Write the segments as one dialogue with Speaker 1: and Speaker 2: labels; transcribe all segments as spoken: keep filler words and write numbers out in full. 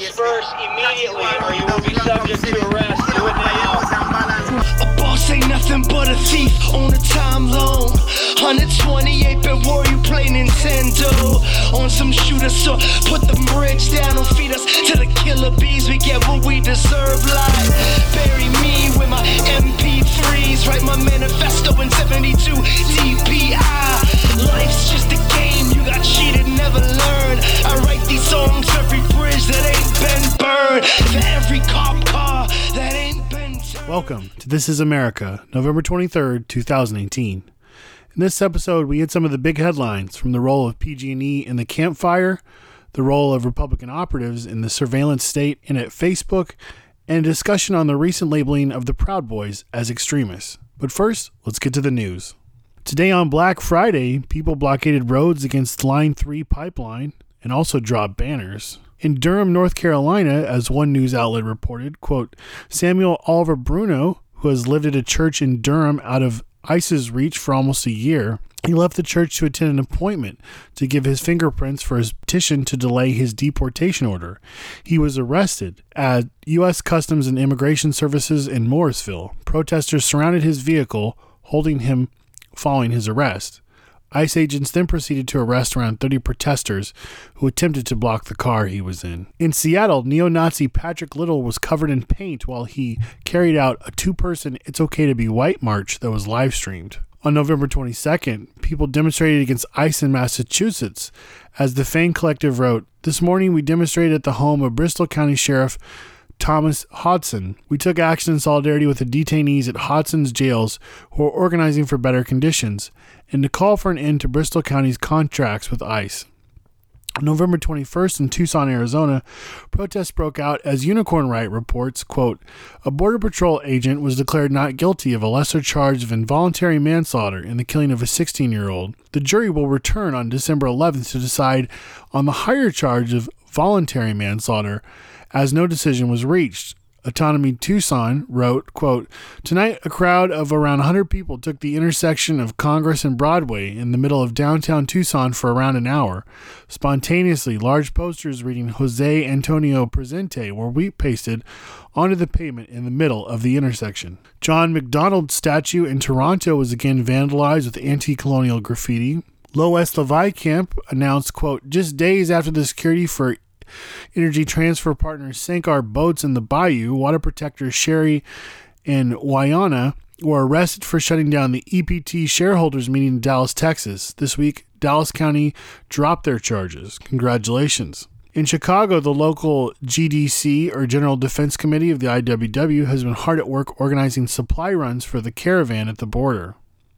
Speaker 1: disperse immediately or you will be subject to arrest. Do it now.
Speaker 2: A boss ain't nothing but a thief on a time loan. one twenty-eight bit war, you play Nintendo. On some shooter, so put the bridge down. Don't feed us to the killer bees. We get what we deserve. Like bury me with my M P threes. Write my manifesto in seventy-two D P I. Life's just a game. You got cheated, never learned. I write these songs for every bridge that ain't been burned. For every cop car that ain't been turned.
Speaker 3: Welcome to This Is America, November twenty-third, twenty eighteen. In this episode, we hit some of the big headlines from the role of P G and E in the Camp Fire, the role of Republican operatives in the surveillance state and at Facebook, and a discussion on the recent labeling of the Proud Boys as extremists. But first, let's get to the news. Today on Black Friday, people blockaded roads against Line three pipeline and also dropped banners. In Durham, North Carolina, as one news outlet reported, quote, Samuel Oliver Bruno, who has lived at a church in Durham out of ICE's reach for almost a year, he left the church to attend an appointment to give his fingerprints for his petition to delay his deportation order. He was arrested at U S Customs and Immigration Services in Morrisville. Protesters surrounded his vehicle, holding him following his arrest. ICE agents then proceeded to arrest around thirty protesters who attempted to block the car he was in. In Seattle, neo-Nazi Patrick Little was covered in paint while he carried out a two-person It's Okay to Be White march that was live-streamed. On November twenty-second, people demonstrated against ICE in Massachusetts. As the Fang Collective wrote, this morning we demonstrated at the home of Bristol County Sheriff Thomas Hodson. We took action in solidarity with the detainees at Hodson's jails who are organizing for better conditions and to call for an end to Bristol County's contracts with ICE. On November twenty-first in Tucson, Arizona, protests broke out as Unicorn Right reports, quote, a Border Patrol agent was declared not guilty of a lesser charge of involuntary manslaughter in the killing of a sixteen-year-old. The jury will return on December eleventh to decide on the higher charge of voluntary manslaughter, as no decision was reached. Autonomy Tucson wrote, quote, tonight a crowd of around one hundred people took the intersection of Congress and Broadway in the middle of downtown Tucson for around an hour. Spontaneously, large posters reading Jose Antonio Presente were wheat pasted onto the pavement in the middle of the intersection. John McDonald's statue in Toronto was again vandalized with anti-colonial graffiti. Loess Levi Camp announced, quote, just days after the security for Energy Transfer partners sank our boats in the bayou, water protectors Sherry and Wyana were arrested for shutting down the E P T shareholders meeting in Dallas, Texas. This week, Dallas County dropped their charges. Congratulations. In Chicago, the local G D C, or General Defense Committee of the I W W, has been hard at work organizing supply runs for the caravan at the border.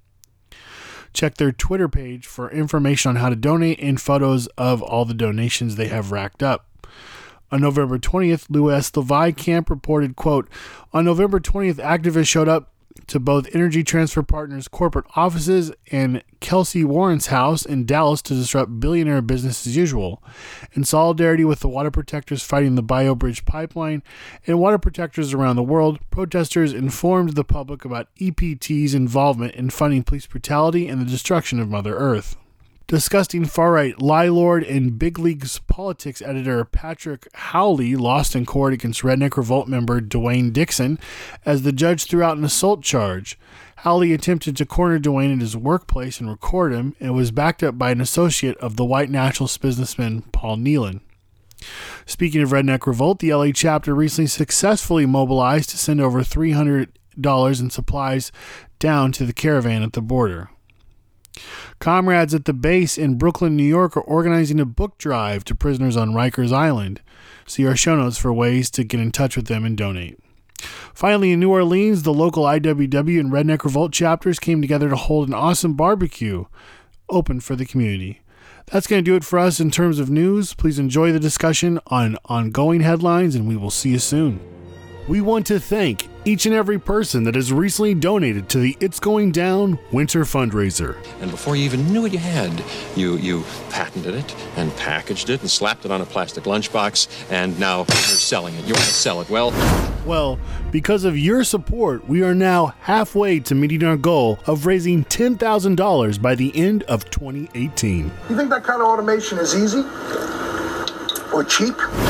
Speaker 3: Check their Twitter page for information on how to donate and photos of all the donations they have racked up. On November twentieth, Loess Levi Camp reported, quote, on November twentieth, activists showed up to both Energy Transfer Partners' corporate offices and Kelsey Warren's house in Dallas to disrupt billionaire business as usual. In solidarity with the water protectors fighting the Bio Bridge pipeline and water protectors around the world, protesters informed the public about E P T's involvement in funding police brutality and the destruction of Mother Earth. Disgusting far-right lie lord and big leagues politics editor Patrick Howley lost in court against Redneck Revolt member Dwayne Dixon as the judge threw out an assault charge. Howley attempted to corner Dwayne at his workplace and record him and was backed up by an associate of the white nationalist businessman Paul Nealon. Speaking of Redneck Revolt, the L A chapter recently successfully mobilized to send over three hundred dollars in supplies down to the caravan at the border. Comrades at the base in Brooklyn, New York are organizing a book drive to prisoners on Rikers Island. See our show notes for ways to get in touch with them and donate. Finally, in New Orleans, the local I W W and Redneck Revolt chapters came together to hold an awesome barbecue open for the community. That's going to do it for us in terms of news. Please enjoy the discussion on ongoing headlines, and we will see you soon. We want to thank each and every person that has recently donated to the It's Going Down Winter Fundraiser.
Speaker 4: And before you even knew what you had, you you patented it and packaged it and slapped it on a plastic lunchbox, and now you're selling it. You want to sell it. Well,
Speaker 3: Well, because of your support, we are now halfway to meeting our goal of raising ten thousand dollars by the end of twenty eighteen.
Speaker 5: You think that kind of automation is easy? Or cheap?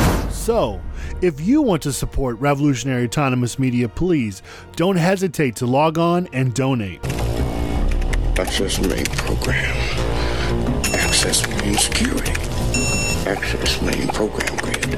Speaker 3: So, if you want to support Revolutionary Autonomous Media, please don't hesitate to log on and donate.
Speaker 5: Access main program. Access main security. Access main program grid.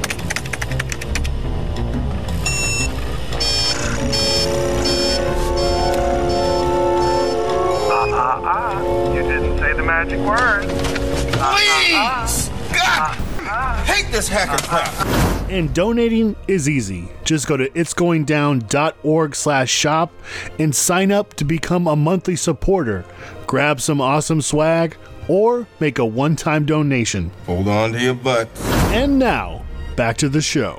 Speaker 6: Ah, ah, ah. You didn't say the magic word.
Speaker 5: Please! God! Hate this hacker crap!
Speaker 3: And donating is easy. Just go to itsgoingdown.org slash shop and sign up to become a monthly supporter. Grab some awesome swag or make a one-time donation.
Speaker 5: Hold on to your butt.
Speaker 3: And now, back to the show.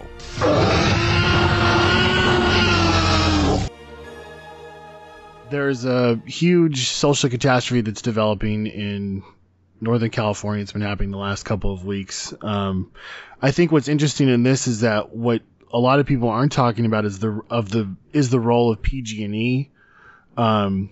Speaker 3: There's a huge social catastrophe that's developing in Northern California. It's been happening the last couple of weeks. Um, I think what's interesting in this is that what a lot of people aren't talking about is the of the is the role of P G and E. Um,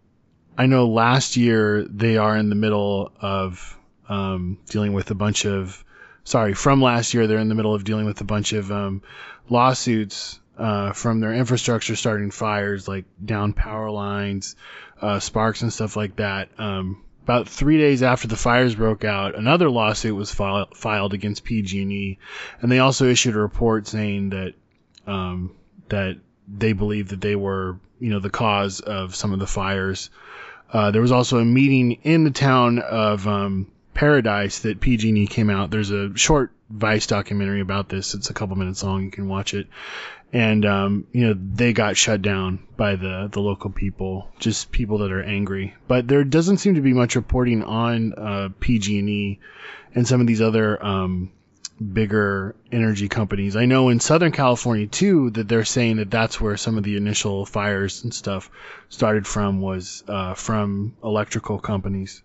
Speaker 3: I know last year they are in the middle of um, dealing with a bunch of sorry from last year they're in the middle of dealing with a bunch of um, lawsuits uh, from their infrastructure starting fires like down power lines, uh, sparks and stuff like that. Um, About three days after the fires broke out, another lawsuit was file- filed against P G and E, and they also issued a report saying that um, that they believe that they were, you know, the cause of some of the fires. Uh, there was also a meeting in the town of um, Paradise that P G and E came out. There's a short Vice documentary about this. It's a couple minutes long. You can watch it. And, um, you know, they got shut down by the, the local people, just people that are angry. But there doesn't seem to be much reporting on uh, P G and E and some of these other um, bigger energy companies. I know in Southern California, too, that they're saying that that's where some of the initial fires and stuff started from, was uh, from electrical companies.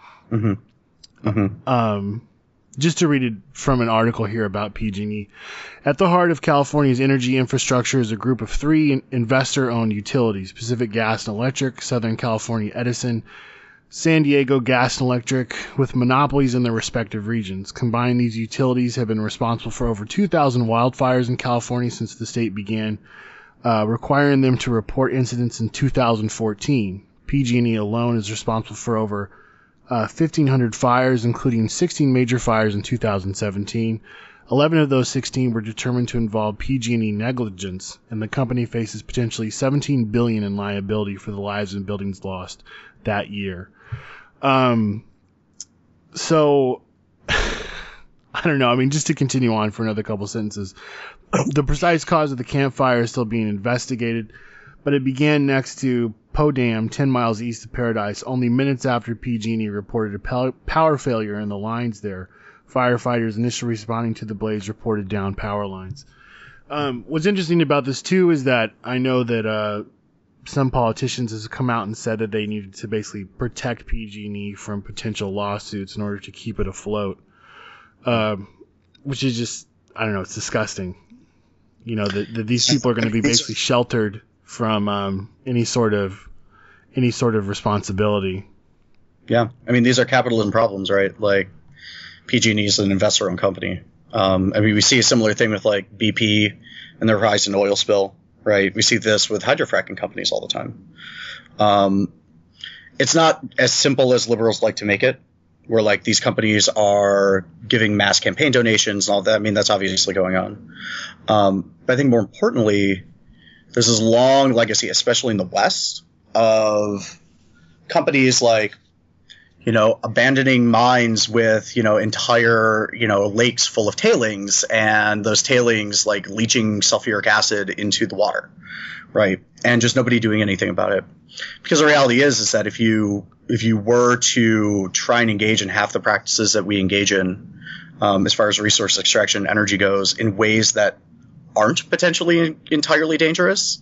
Speaker 7: Mm-hmm. Mm-hmm.
Speaker 3: Um, just to read it from an article here about P G and E. At the heart of California's energy infrastructure is a group of three investor-owned utilities: Pacific Gas and Electric, Southern California Edison, San Diego Gas and Electric, with monopolies in their respective regions. Combined, these utilities have been responsible for over two thousand wildfires in California since the state began, uh, requiring them to report incidents in two thousand fourteen. P G and E alone is responsible for over Uh, fifteen hundred fires, including sixteen major fires in two thousand seventeen. eleven of those sixteen were determined to involve P G and E negligence, and the company faces potentially seventeen billion dollars in liability for the lives and buildings lost that year. Um, so, I don't know. I mean, just to continue on for another couple sentences, the precise cause of the Camp Fire is still being investigated, but it began next to Poe Dam, ten miles east of Paradise, only minutes after P G and E reported a power failure in the lines there. Firefighters initially responding to the blaze reported down power lines. Um, what's interesting about this, too, is that I know that uh, some politicians have come out and said that they needed to basically protect P G and E from potential lawsuits in order to keep it afloat, uh, which is just, I don't know, it's disgusting. You know, that, that these people are going to be basically sheltered from um, any sort of any sort of responsibility.
Speaker 7: Yeah, I mean, these are capitalism problems, right? Like, P G and E is an investor-owned company. Um, I mean, we see a similar thing with like B P and their Horizon oil spill, right? We see this with hydrofracking companies all the time. Um, it's not as simple as liberals like to make it, where like these companies are giving mass campaign donations and all that. I mean, that's obviously going on. Um, but I think more importantly, there's this long legacy, especially in the West, of companies like, you know, abandoning mines with, you know, entire, you know, lakes full of tailings, and those tailings like leaching sulfuric acid into the water, right? And just nobody doing anything about it. Because the reality is, is that if you if you were to try and engage in half the practices that we engage in, um, as far as resource extraction, energy goes, in ways that aren't potentially entirely dangerous,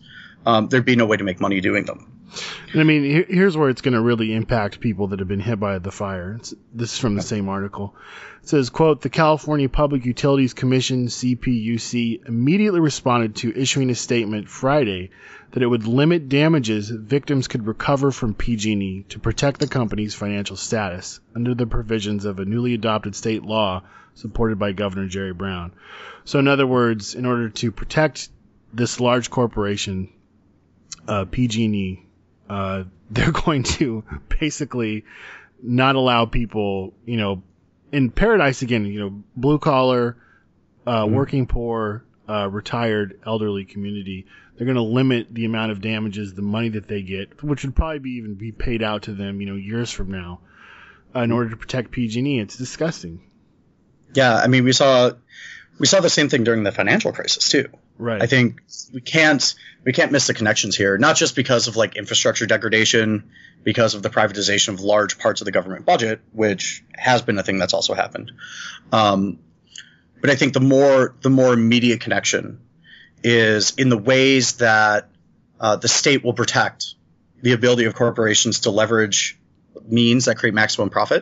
Speaker 7: um, there'd be no way to make money doing them.
Speaker 3: And I mean, here, here's where it's going to really impact people that have been hit by the fire. It's, this is from the same article. It says, quote, the California Public Utilities Commission, C P U C, immediately responded to issuing a statement Friday that it would limit damages victims could recover from P G and E to protect the company's financial status under the provisions of a newly adopted state law supported by Governor Jerry Brown. So in other words, in order to protect this large corporation, uh, P G and E, uh, they're going to basically not allow people, you know, in Paradise, again, you know, blue collar, uh, mm-hmm. working poor, uh, retired elderly community, they're going to limit the amount of damages, the money that they get, which would probably be even be paid out to them, you know, years from now, uh, in order to protect P G and E. It's disgusting.
Speaker 7: Yeah, I mean, we saw we saw the same thing during the financial crisis too.
Speaker 3: Right.
Speaker 7: I think we can't we can't miss the connections here, not just because of like infrastructure degradation, because of the privatization of large parts of the government budget, which has been a thing that's also happened. Um, but I think the more the more immediate connection is in the ways that uh, the state will protect the ability of corporations to leverage means that create maximum profit,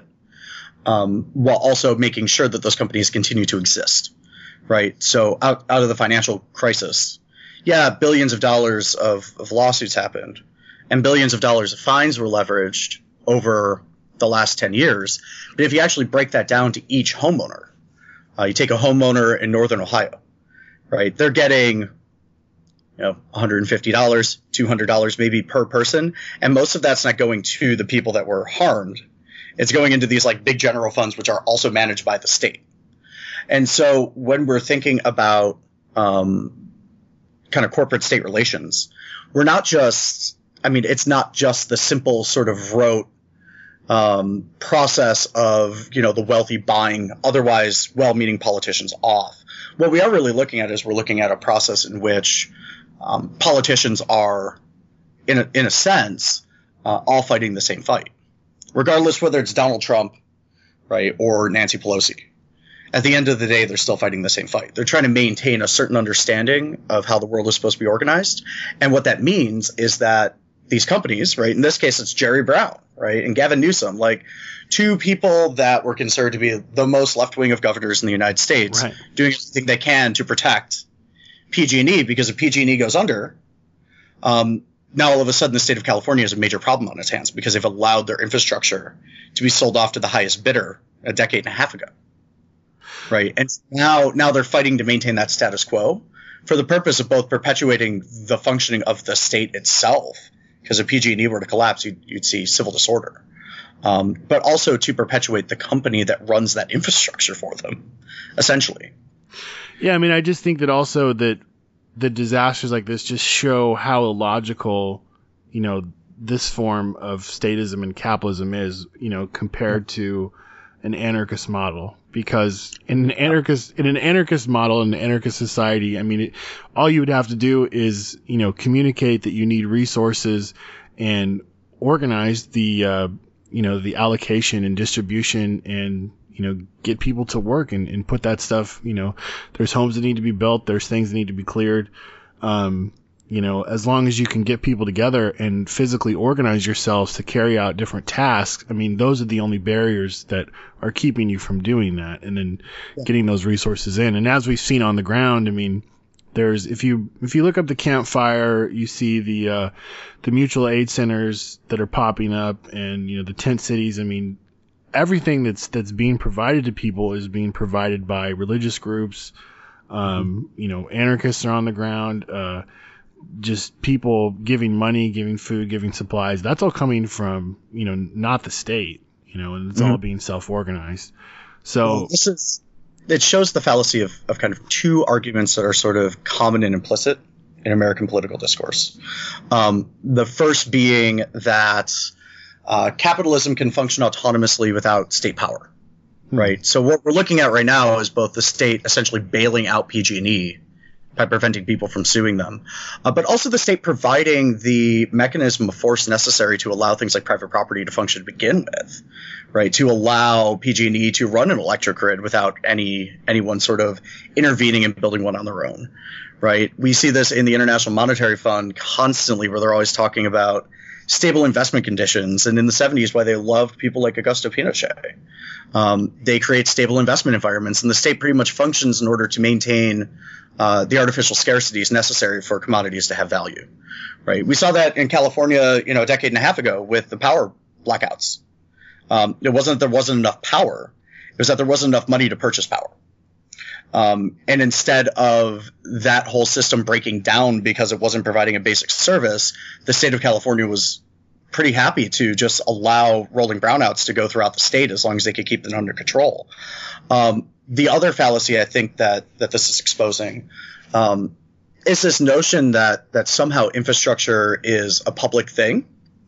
Speaker 7: um, while also making sure that those companies continue to exist. Right. So out, out of the financial crisis, yeah, billions of dollars of, of lawsuits happened and billions of dollars of fines were leveraged over the last ten years. But if you actually break that down to each homeowner, uh, you take a homeowner in Northern Ohio, right? They're getting, you know, one hundred fifty dollars, two hundred dollars maybe per person. And most of that's not going to the people that were harmed. It's going into these like big general funds, which are also managed by the state. And so when we're thinking about um, kind of corporate state relations, we're not just, I mean, it's not just the simple sort of rote um, process of, you know, the wealthy buying otherwise well-meaning politicians off. What we are really looking at is we're looking at a process in which um, politicians are, in a, in a sense, uh, all fighting the same fight, regardless whether it's Donald Trump, right, or Nancy Pelosi. At the end of the day, they're still fighting the same fight. They're trying to maintain a certain understanding of how the world is supposed to be organized. And what that means is that these companies, right, in this case, it's Jerry Brown, right, and Gavin Newsom, like two people that were considered to be the most left-wing of governors in the United States, right, doing everything they can to protect P G and E, because if P G and E goes under, um, now all of a sudden the state of California has a major problem on its hands because they've allowed their infrastructure to be sold off to the highest bidder a decade and a half ago. Right. And now now they're fighting to maintain that status quo for the purpose of both perpetuating the functioning of the state itself, because if P G and E were to collapse, you'd, you'd see civil disorder, um, but also to perpetuate the company that runs that infrastructure for them, essentially.
Speaker 3: Yeah, I mean, I just think that also that the disasters like this just show how illogical, you know, this form of statism and capitalism is, you know, compared to an anarchist model. Because in an anarchist in an anarchist model, in an anarchist society, I mean, it, all you would have to do is, you know, communicate that you need resources and organize the, uh, you know, the allocation and distribution and, you know, get people to work and, and put that stuff, you know, there's homes that need to be built. There's things that need to be cleared. Um, you know, as long as you can get people together and physically organize yourselves to carry out different tasks, I mean, those are the only barriers that are keeping you from doing that and then yeah. getting those resources in. And as we've seen on the ground, I mean, there's if you if you look up the campfire, you see the uh, the mutual aid centers that are popping up and, you know, the tent cities. I mean, everything that's that's being provided to people is being provided by religious groups. Um, you know, anarchists are on the ground. Uh, just people giving money, giving food, giving supplies. That's all coming from, you know, not the state, you know, and it's mm-hmm. all being self-organized. So
Speaker 7: well, this is, it shows the fallacy of, of kind of two arguments that are sort of common and implicit in American political discourse. Um, the first being that uh, capitalism can function autonomously without state power, mm-hmm. right? So what we're looking at right now is both the state essentially bailing out P G and E by preventing people from suing them, uh, but also the state providing the mechanism of force necessary to allow things like private property to function to begin with, right? To allow P G and E to run an electric grid without any anyone sort of intervening and building one on their own, right? We see this in the International Monetary Fund constantly, where they're always talking about stable investment conditions, and in the seventies, why they loved people like Augusto Pinochet. Um, they create stable investment environments, and the state pretty much functions in order to maintain uh, the artificial scarcities necessary for commodities to have value, right? We saw that in California, you know, a decade and a half ago with the power blackouts. Um, it wasn't that there wasn't enough power; it was that there wasn't enough money to purchase power. Um, and instead of that whole system breaking down because it wasn't providing a basic service, the state of California was pretty happy to just allow rolling brownouts to go throughout the state as long as they could keep them under control. Um, the other fallacy I think that that this is exposing um, is this notion that that somehow infrastructure is a public thing.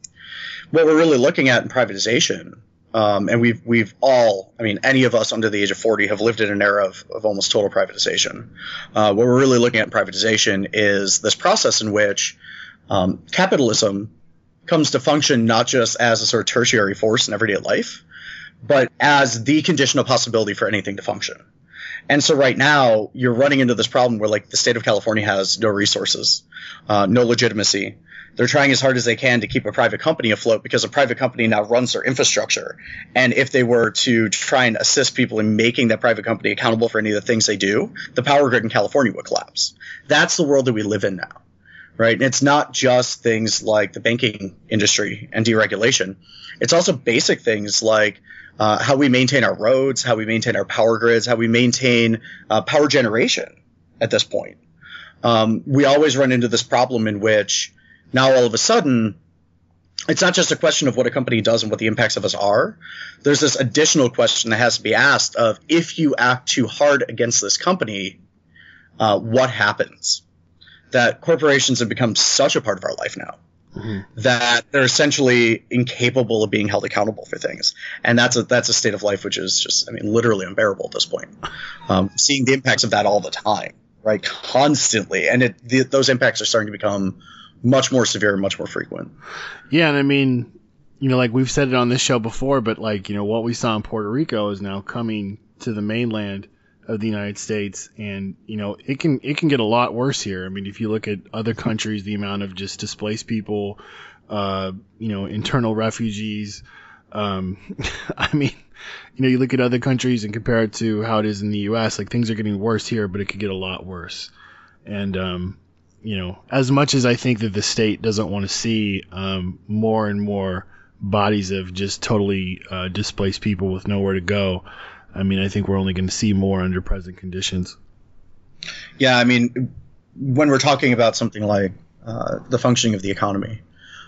Speaker 7: What we're really looking at in privatization, um, and we've we've all, I mean, any of us under the age of forty have lived in an era of, of almost total privatization. Uh, what we're really looking at in privatization is this process in which um, capitalism comes to function not just as a sort of tertiary force in everyday life, but as the conditional possibility for anything to function. And so right now you're running into this problem where, like, the state of California has no resources, uh, no legitimacy. They're trying as hard as they can to keep a private company afloat because a private company now runs their infrastructure. And if they were to try and assist people in making that private company accountable for any of the things they do, the power grid in California would collapse. That's the world that we live in now. Right. And it's not just things like the banking industry and deregulation. It's also basic things like uh, how we maintain our roads, how we maintain our power grids, how we maintain uh, power generation at this point. Um, we always run into this problem in which now all of a sudden it's not just a question of what a company does and what the impacts of us are. There's this additional question that has to be asked of, if you act too hard against this company, uh, what happens? That corporations have become such a part of our life now mm-hmm. that they're essentially incapable of being held accountable for things. And that's a that's a state of life which is just, I mean, literally unbearable at this point. Um, seeing the impacts of that all the time, right? Constantly. And it, the, those impacts are starting to become much more severe and much more frequent.
Speaker 3: Yeah, and I mean, you know, like we've said it on this show before, but like, you know, what we saw in Puerto Rico is now coming to the mainland of the United States, and you know it can it can get a lot worse here. I mean, if you look at other countries, the amount of just displaced people, uh, you know, internal refugees. Um, I mean, you know, you look at other countries and compare it to how it is in the U S. Like, things are getting worse here, but it could get a lot worse. And um, you know, as much as I think that the state doesn't want to see um, more and more bodies of just totally uh, displaced people with nowhere to go, I mean, I think we're only going to see more under present conditions.
Speaker 7: Yeah, I mean, when we're talking about something like uh, the functioning of the economy,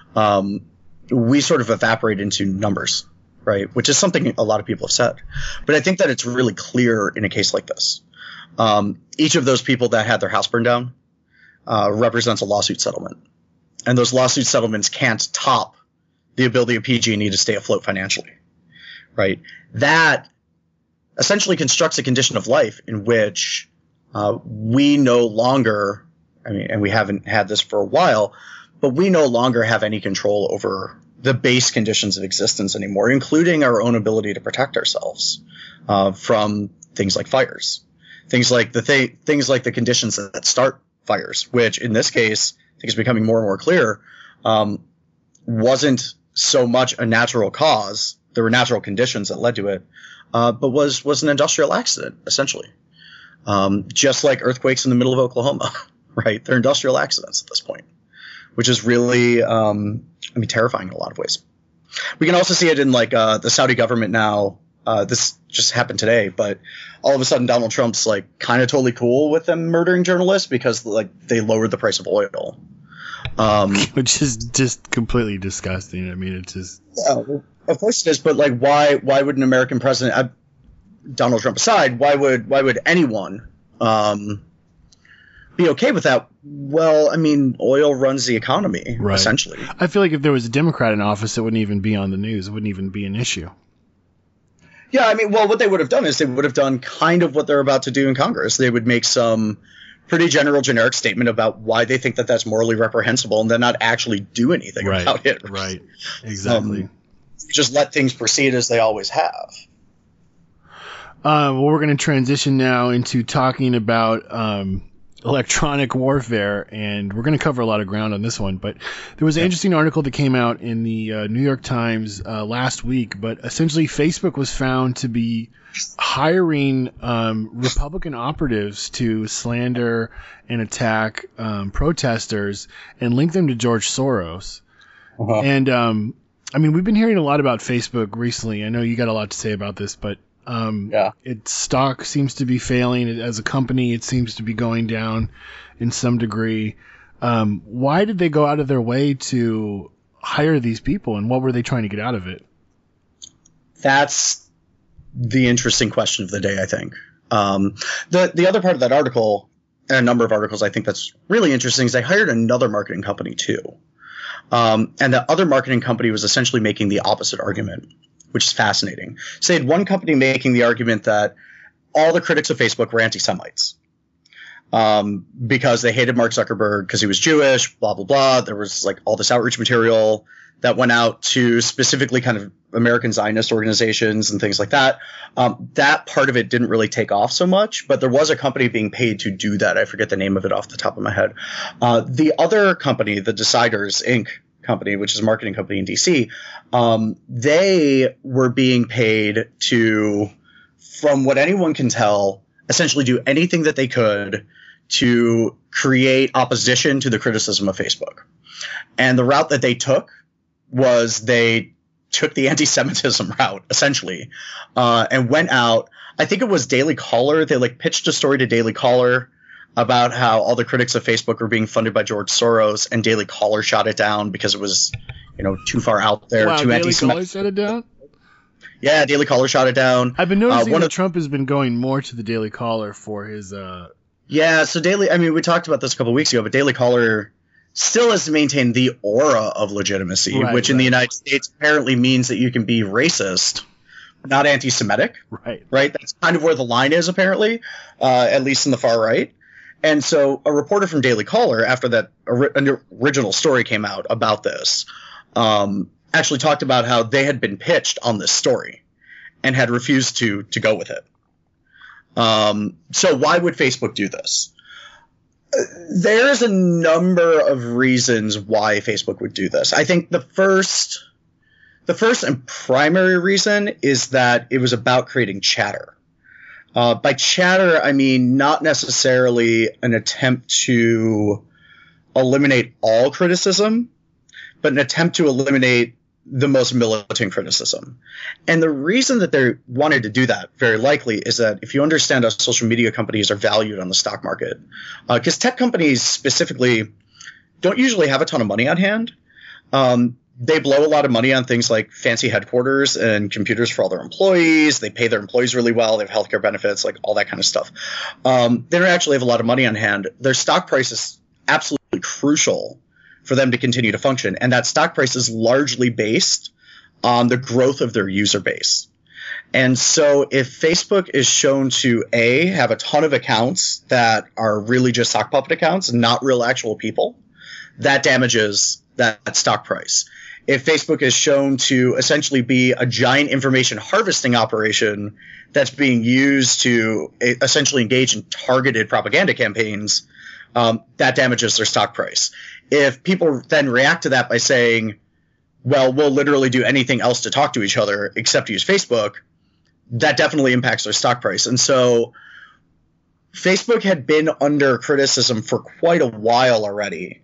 Speaker 7: um, we sort of evaporate into numbers, right? Which is something a lot of people have said. But I think that it's really clear in a case like this. Um, each of those people that had their house burned down uh, represents a lawsuit settlement. And those lawsuit settlements can't top the ability of P G and E to stay afloat financially, right? That essentially constructs a condition of life in which uh, we no longer, I mean, and we haven't had this for a while, but we no longer have any control over the base conditions of existence anymore, including our own ability to protect ourselves uh, from things like fires, things like the th- things like the conditions that start fires, which in this case, I think is becoming more and more clear, um, wasn't so much a natural cause. There were natural conditions that led to it. Uh, but was was an industrial accident, essentially. Um, just like earthquakes in the middle of Oklahoma, right? They're industrial accidents at this point, which is really, um, I mean, terrifying in a lot of ways. We can also see it in, like, uh, the Saudi government now. Uh, this just happened today, but all of a sudden Donald Trump's, like, kind of totally cool with them murdering journalists because, like, they lowered the price of oil. Um,
Speaker 3: which is just completely disgusting. I mean, it's just...
Speaker 7: Yeah, of course it is, but like, why? Why would an American president, uh, Donald Trump aside, why would why would anyone um, be okay with that? Well, I mean, oil runs the economy, right. Essentially.
Speaker 3: I feel like if there was a Democrat in office, it wouldn't even be on the news. It wouldn't even be an issue.
Speaker 7: Yeah, I mean, well, what they would have done is they would have done kind of what they're about to do in Congress. They would make some pretty general, generic statement about why they think that that's morally reprehensible, and then not actually do anything
Speaker 3: Right.
Speaker 7: about it.
Speaker 3: Right. Exactly.
Speaker 7: Um, just let things proceed as they always have.
Speaker 3: Uh, well, we're going to transition now into talking about um, electronic warfare, and we're going to cover a lot of ground on this one. But there was an interesting article that came out in the uh, New York Times uh, last week. But essentially, Facebook was found to be hiring um, Republican operatives to slander and attack um, protesters and link them to George Soros.
Speaker 7: Uh-huh.
Speaker 3: And um, I mean, we've been hearing a lot about Facebook recently. I know you got a lot to say about this, but Um,
Speaker 7: Yeah.
Speaker 3: its stock seems to be failing as a company. It seems to be going down in some degree. Um, why did they go out of their way to hire these people, and what were they trying to get out of it?
Speaker 7: That's the interesting question of the day, I think. Um, the the other part of that article, and a number of articles I think that's really interesting, is they hired another marketing company too. Um, and the other marketing company was essentially making the opposite argument, which is fascinating. So they had one company making the argument that all the critics of Facebook were anti-Semites um, because they hated Mark Zuckerberg because he was Jewish, blah, blah, blah. There was like all this outreach material that went out to specifically kind of American Zionist organizations and things like that. Um, that part of it didn't really take off so much, but there was a company being paid to do that. I forget the name of it off the top of my head. Uh, the other company, the Deciders Incorporated company, which is a marketing company in D C, um, they were being paid to, from what anyone can tell, essentially do anything that they could to create opposition to the criticism of Facebook. And the route that they took was they took the anti-Semitism route, essentially, uh, and went out. I think it was Daily Caller. They like pitched a story to Daily Caller about how all the critics of Facebook were being funded by George Soros, and Daily Caller shot it down because it was, you know, too far out there,
Speaker 3: Wow,
Speaker 7: too
Speaker 3: Daily
Speaker 7: anti-Semitic.
Speaker 3: Caller shut it down?
Speaker 7: Yeah, Daily Caller shot it down.
Speaker 3: I've been noticing
Speaker 7: uh, one
Speaker 3: that
Speaker 7: of,
Speaker 3: Trump has been going more to the Daily Caller for his... Uh...
Speaker 7: Yeah, so Daily, I mean, we talked about this a couple of weeks ago, but Daily Caller still has to maintain the aura of legitimacy,
Speaker 3: Right,
Speaker 7: which in
Speaker 3: right.
Speaker 7: the United States apparently means that you can be racist, not anti-Semitic.
Speaker 3: Right.
Speaker 7: Right? That's kind of where the line is, apparently, uh, at least in the far right. And so a reporter from Daily Caller, after that ori- original story came out about this, um, actually talked about how they had been pitched on this story and had refused to to go with it. Um, so why would Facebook do this? Uh, There's a number of reasons why Facebook would do this. I think the first, the first and primary reason is that it was about creating chatter. Uh, by chatter, I mean not necessarily an attempt to eliminate all criticism, but an attempt to eliminate the most militant criticism. And the reason that they wanted to do that, very likely, is that if you understand how social media companies are valued on the stock market, because uh, tech companies specifically don't usually have a ton of money on hand. Um, They blow a lot of money on things like fancy headquarters and computers for all their employees. They pay their employees really well. They have healthcare benefits, like all that kind of stuff. Um, they don't actually have a lot of money on hand. Their stock price is absolutely crucial for them to continue to function. And that stock price is largely based on the growth of their user base. And so if Facebook is shown to, A, have a ton of accounts that are really just sock puppet accounts, not real actual people, that damages that, that stock price. If Facebook is shown to essentially be a giant information harvesting operation that's being used to essentially engage in targeted propaganda campaigns, um, that damages their stock price. If people then react to that by saying, well, we'll literally do anything else to talk to each other except use Facebook, that definitely impacts their stock price. And so Facebook had been under criticism for quite a while already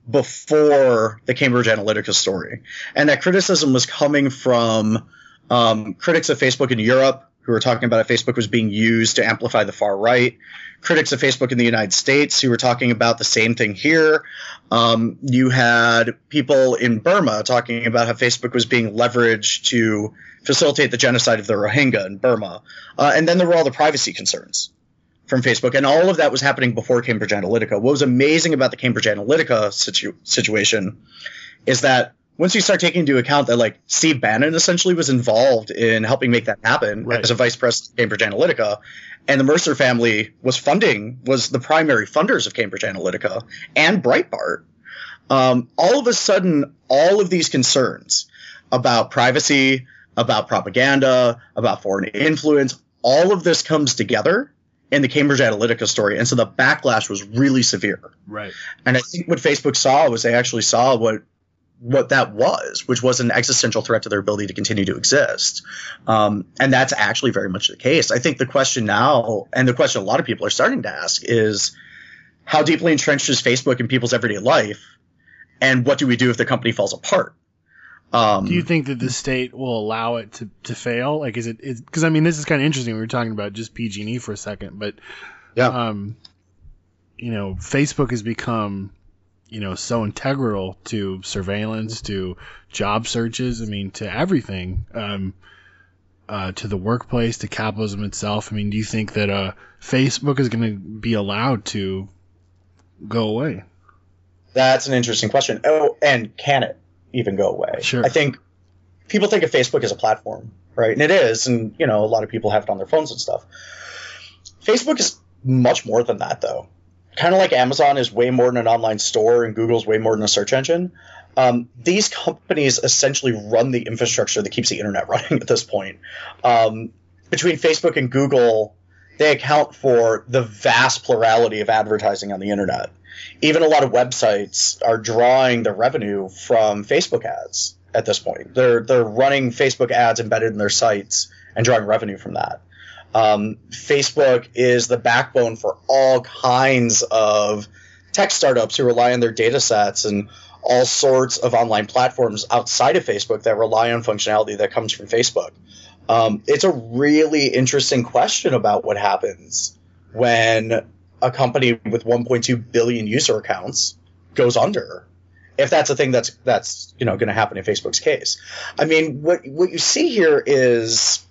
Speaker 7: before the Cambridge Analytica story. And that criticism was coming from um, critics of Facebook in Europe who were talking about how Facebook was being used to amplify the far right, critics of Facebook in the United States who were talking about the same thing here. Um, you had people in Burma talking about how Facebook was being leveraged to facilitate the genocide of the Rohingya in Burma. Uh, and then there were all the privacy concerns from Facebook, and all of that was happening before Cambridge Analytica. What was amazing about the Cambridge Analytica situ- situation is that once you start taking into account that like Steve Bannon essentially was involved in helping make that happen
Speaker 3: Right.
Speaker 7: as a vice president of Cambridge Analytica, and the Mercer family was funding was the primary funders of Cambridge Analytica and Breitbart. Um, all of a sudden, all of these concerns about privacy, about propaganda, about foreign influence, all of this comes together in the Cambridge Analytica story. And so the backlash was really severe.
Speaker 3: Right.
Speaker 7: And I think what Facebook saw was they actually saw what what that was, which was an existential threat to their ability to continue to exist. Um, and that's actually very much the case. I think the question now, and the question a lot of people are starting to ask, is how deeply entrenched is Facebook in people's everyday life? And what do we do if the company falls apart? Um,
Speaker 3: Do you think that the state will allow it to, to fail? Like, is it, because I mean, this is kind of interesting. We were talking about just P G and E for a second, but,
Speaker 7: yeah.
Speaker 3: um, you know, Facebook has become, you know, so integral to surveillance, to job searches. I mean, to everything, um, uh, to the workplace, to capitalism itself. I mean, do you think that, uh, Facebook is going to be allowed to go away?
Speaker 7: That's an interesting question. Oh, and can it even go away?
Speaker 3: Sure.
Speaker 7: I think people think of Facebook as a platform, right? And it is, and you know, a lot of people have it on their phones and stuff. Facebook is much more than that, though. Kind of like Amazon is way more than an online store and Google's way more than a search engine. Um, these companies essentially run the infrastructure that keeps the internet running at this point. Um, between Facebook and Google, they account for the vast plurality of advertising on the internet. Even a lot of websites are drawing their revenue from Facebook ads at this point. They're they're running Facebook ads embedded in their sites and drawing revenue from that. Um, Facebook is the backbone for all kinds of tech startups who rely on their data sets and all sorts of online platforms outside of Facebook that rely on functionality that comes from Facebook. Um, it's a really interesting question about what happens when a company with one point two billion user accounts goes under, if that's a thing that's that's you know going to happen in Facebook's case. I mean, what what you see here is,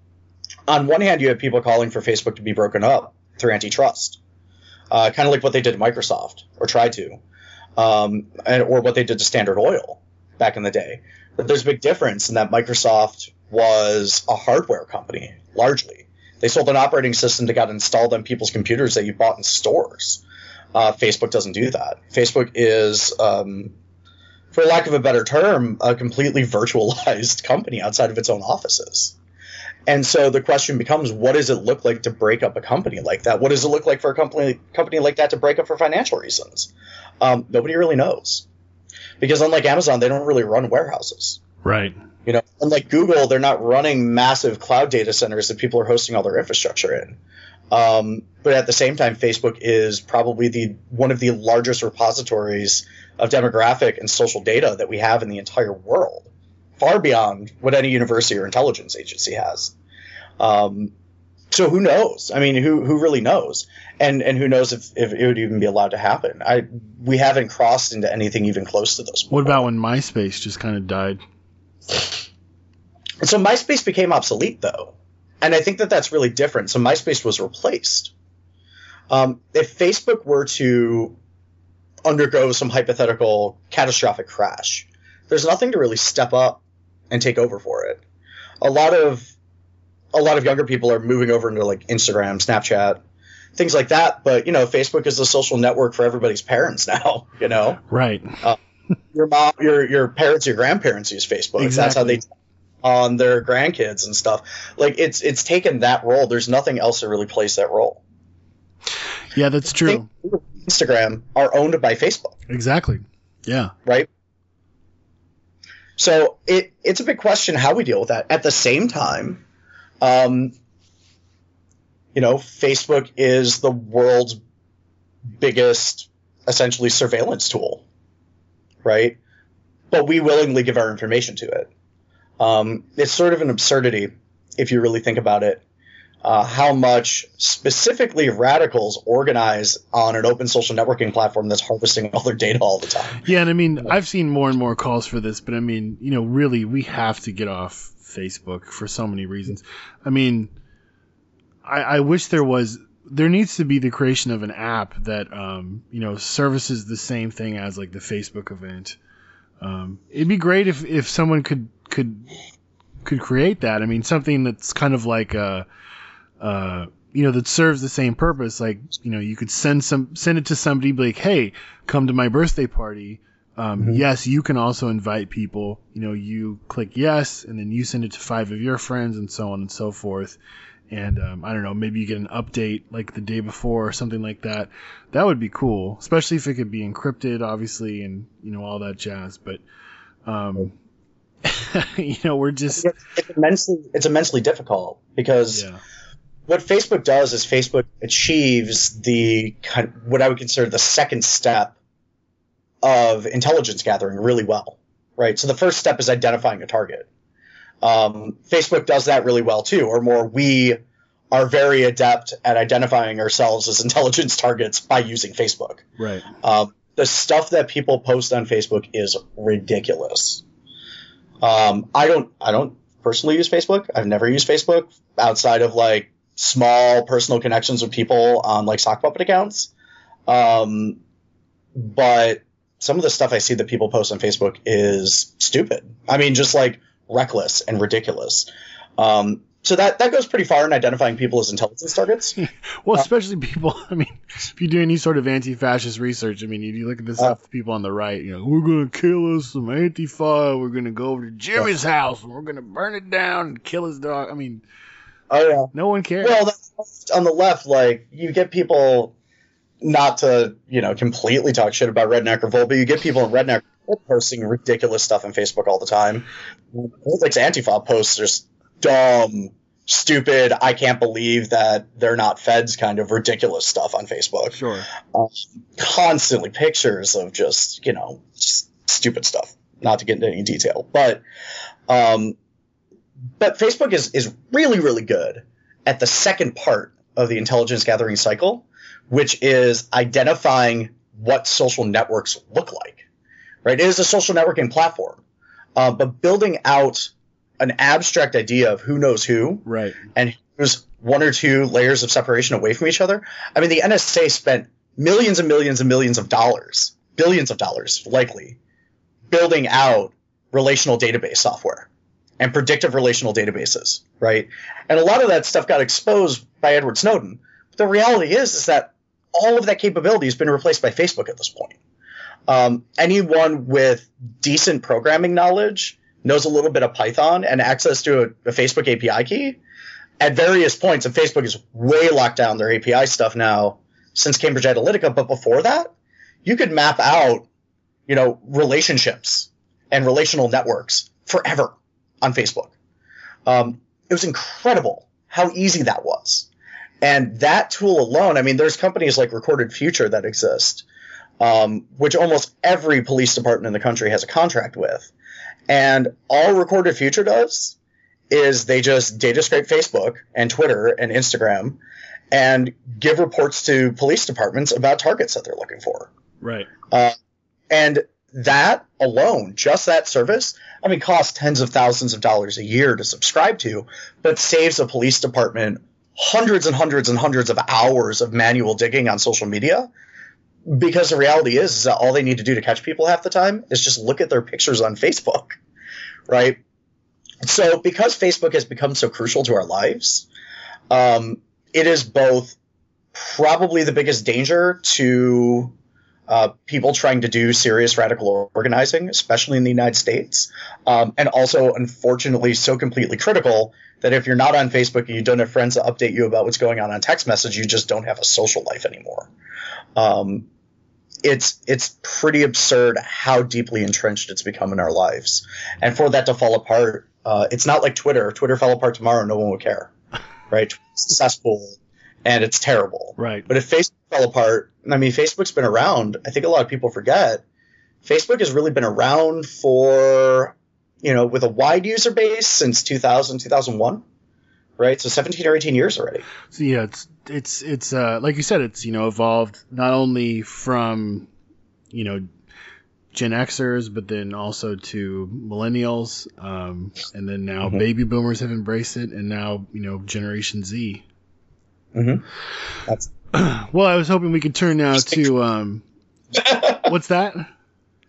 Speaker 7: on one hand, you have people calling for Facebook to be broken up through antitrust, uh, kind of like what they did to Microsoft or tried to, um, and or what they did to Standard Oil back in the day. But there's a big difference in that Microsoft was a hardware company largely. They sold an operating system that got installed on people's computers that you bought in stores. Uh, Facebook doesn't do that. Facebook is, um, for lack of a better term, a completely virtualized company outside of its own offices. And so the question becomes, what does it look like to break up a company like that? What does it look like for a company company like that to break up for financial reasons? Um, nobody really knows. Because unlike Amazon, they don't really run warehouses.
Speaker 3: Right.
Speaker 7: You know, unlike Google, they're not running massive cloud data centers that people are hosting all their infrastructure in. Um, but at the same time, Facebook is probably the one of the largest repositories of demographic and social data that we have in the entire world, far beyond what any university or intelligence agency has. Um, so who knows? I mean, who who really knows? And and who knows if, if it would even be allowed to happen? I we haven't crossed into anything even close to this.
Speaker 3: What about when MySpace just kind of died?
Speaker 7: And so MySpace became obsolete, though. And I think that that's really different. So MySpace was replaced. Um, if Facebook were to undergo some hypothetical catastrophic crash, there's nothing to really step up and take over for it. A lot of a lot of younger people are moving over into like Instagram, Snapchat, things like that. But, you know, Facebook is a social network for everybody's parents now, you know?
Speaker 3: Right.
Speaker 7: Uh, your mom, your your parents, your grandparents use Facebook.
Speaker 3: Exactly.
Speaker 7: That's how they on their grandkids and stuff. Like it's it's taken that role. There's nothing else to really place that role.
Speaker 3: Yeah, that's true.
Speaker 7: Instagram are owned by Facebook.
Speaker 3: Exactly. Yeah.
Speaker 7: Right. So it it's a big question how we deal with that. At the same time, um, you know, Facebook is the world's biggest, essentially, surveillance tool, right? But we willingly give our information to it. Um, it's sort of an absurdity, if you really think about it, uh, how much specifically radicals organize on an open social networking platform that's harvesting all their data all the time.
Speaker 3: Yeah, and I mean, I've seen more and more calls for this, but I mean, you know, really, we have to get off Facebook for so many reasons. I mean, I, I wish there was, there needs to be the creation of an app that, um, you know, services the same thing as like the Facebook event, Um, it'd be great if, if someone could could could create that. I mean, something that's kind of like a, uh, you know, that serves the same purpose. Like, you know, you could send some send it to somebody, be like, hey, come to my birthday party. Um, mm-hmm. Yes, you can also invite people. You know, you click yes, and then you send it to five of your friends, and so on and so forth. And um, I don't know, maybe you get an update like the day before or something like that. That would be cool, especially if it could be encrypted, obviously, and you know all that jazz. But um, you know, we're just
Speaker 7: it's immensely it's immensely difficult because
Speaker 3: yeah.
Speaker 7: what Facebook does is Facebook achieves the kind of, what I would consider the second step of intelligence gathering really well, right? So the first step is identifying a target. Um, Facebook does that really well too, or more, we are very adept at identifying ourselves as intelligence targets by using Facebook.
Speaker 3: Right.
Speaker 7: Um, the stuff that people post on Facebook is ridiculous. Um, I don't, I don't personally use Facebook. I've never used Facebook outside of like small personal connections with people on like sock puppet accounts. Um, but some of the stuff I see that people post on Facebook is stupid. I mean, just like reckless and ridiculous. Um, so that, that goes pretty far in identifying people as intelligence targets.
Speaker 3: Well, especially people, I mean, if you do any sort of anti-fascist research, I mean, if you look at the stuff, uh, people on the right, you know, we're going to kill us some Antifa, we're going to go over to Jimmy's house, and we're going to burn it down and kill his dog. I mean,
Speaker 7: oh yeah,
Speaker 3: no one cares.
Speaker 7: Well, that's, on the left, like, you get people, not to, you know, completely talk shit about Redneck Revolt, but you get people in Redneck posting ridiculous stuff on Facebook all the time. Like Antifa posts just dumb, stupid, I can't believe that they're not feds kind of ridiculous stuff on Facebook.
Speaker 3: Sure.
Speaker 7: Um, constantly pictures of just, you know, just stupid stuff. Not to get into any detail. But um, but Facebook is, is really, really good at the second part of the intelligence gathering cycle, which is identifying what social networks look like. Right? It is a social networking platform, uh, but building out an abstract idea of who knows who,
Speaker 3: right,
Speaker 7: and who's one or two layers of separation away from each other. I mean, the N S A spent millions and millions and millions of dollars, billions of dollars, likely, building out relational database software and predictive relational databases, right? And a lot of that stuff got exposed by Edward Snowden. But the reality is, is that all of that capability has been replaced by Facebook at this point. Um, anyone with decent programming knowledge knows a little bit of Python and access to a, a Facebook A P I key at various points. And Facebook has way locked down their A P I stuff now since Cambridge Analytica. But before that, you could map out, you know, relationships and relational networks forever on Facebook. Um, it was incredible how easy that was. And that tool alone, I mean, there's companies like Recorded Future that exist, Um, which almost every police department in the country has a contract with. And all Recorded Future does is they just data scrape Facebook and Twitter and Instagram and give reports to police departments about targets that they're looking for.
Speaker 3: Right.
Speaker 7: Uh, and that alone, just that service, I mean, costs tens of thousands of dollars a year to subscribe to, but saves a police department hundreds and hundreds and hundreds of hours of manual digging on social media. Because the reality is, is that all they need to do to catch people half the time is just look at their pictures on Facebook, right? So because Facebook has become so crucial to our lives, um, it is both probably the biggest danger to uh, people trying to do serious radical organizing, especially in the United States, um, and also, unfortunately, so completely critical that if you're not on Facebook and you don't have friends to update you about what's going on on text message, you just don't have a social life anymore. Um, it's it's pretty absurd how deeply entrenched it's become in our lives. And for that to fall apart, uh, it's not like Twitter. If Twitter fell apart tomorrow, no one would care, right? It's successful, and it's terrible.
Speaker 3: Right.
Speaker 7: But if Facebook fell apart, I mean, Facebook's been around. I think a lot of people forget. Facebook has really been around for, you know, with a wide user base since two thousand, two thousand one. Right, so seventeen or eighteen years already.
Speaker 3: So yeah, it's it's it's uh, like you said, it's, you know, evolved not only from, you know, Gen Xers, but then also to millennials, um, and then now mm-hmm. baby boomers have embraced it, and now, you know, Generation Z.
Speaker 7: Mm-hmm. That's
Speaker 3: well, I was hoping we could turn now to um, what's that?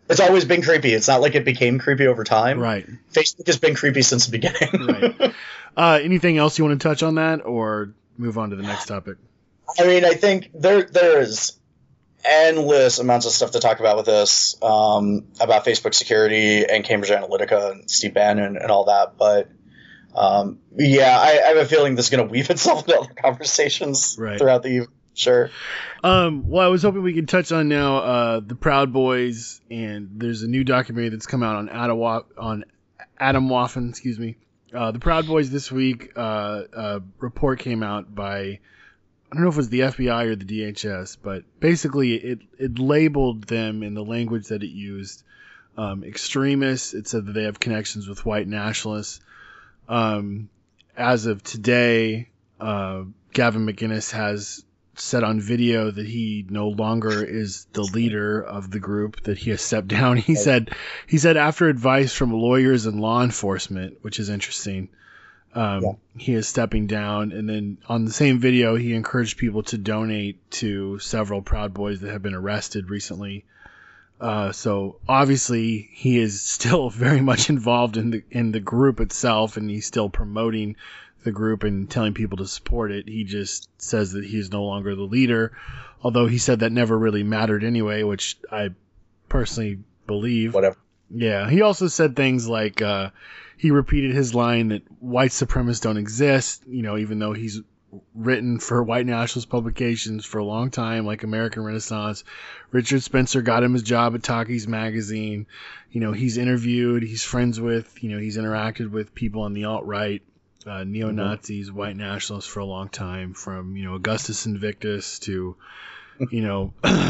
Speaker 7: It's always been creepy. It's not like it became creepy over time.
Speaker 3: Right.
Speaker 7: Facebook has been creepy since the beginning.
Speaker 3: Right. Uh, anything else you want to touch on that, or move on to the next topic?
Speaker 7: I mean, I think there there is endless amounts of stuff to talk about with this, um, about Facebook security and Cambridge Analytica and Steve Bannon and all that. But um, yeah, I, I have a feeling this is going to weave itself into other conversations
Speaker 3: right.
Speaker 7: throughout the evening. Sure.
Speaker 3: Um, well, I was hoping we could touch on now uh, the Proud Boys, and there's a new documentary that's come out on Adam on Adam Waffen, excuse me. Uh, the Proud Boys this week. Uh, a report came out by, I don't know if it was the F B I or the D H S, but basically it it labeled them in the language that it used um, extremists. It said that they have connections with white nationalists. Um, as of today, uh, Gavin McInnes has said on video that he no longer is the leader of the group, that he has stepped down. He said, he said after advice from lawyers and law enforcement, which is interesting, um, yeah. he is stepping down. And then on the same video, he encouraged people to donate to several Proud Boys that have been arrested recently. Uh, so obviously he is still very much involved in the, in the group itself, and he's still promoting the group and telling people to support it. He just says that he is no longer the leader, although he said that never really mattered anyway, which I personally believe.
Speaker 7: Whatever.
Speaker 3: Yeah. He also said things like, uh, he repeated his line that white supremacists don't exist, you know, even though he's written for white nationalist publications for a long time, like American Renaissance. Richard Spencer got him his job at Talkies magazine. You know, he's interviewed, he's friends with, you know, he's interacted with people on the alt-right. Uh, neo-Nazis, mm-hmm. white nationalists for a long time, from, you know, Augustus Invictus to, you know,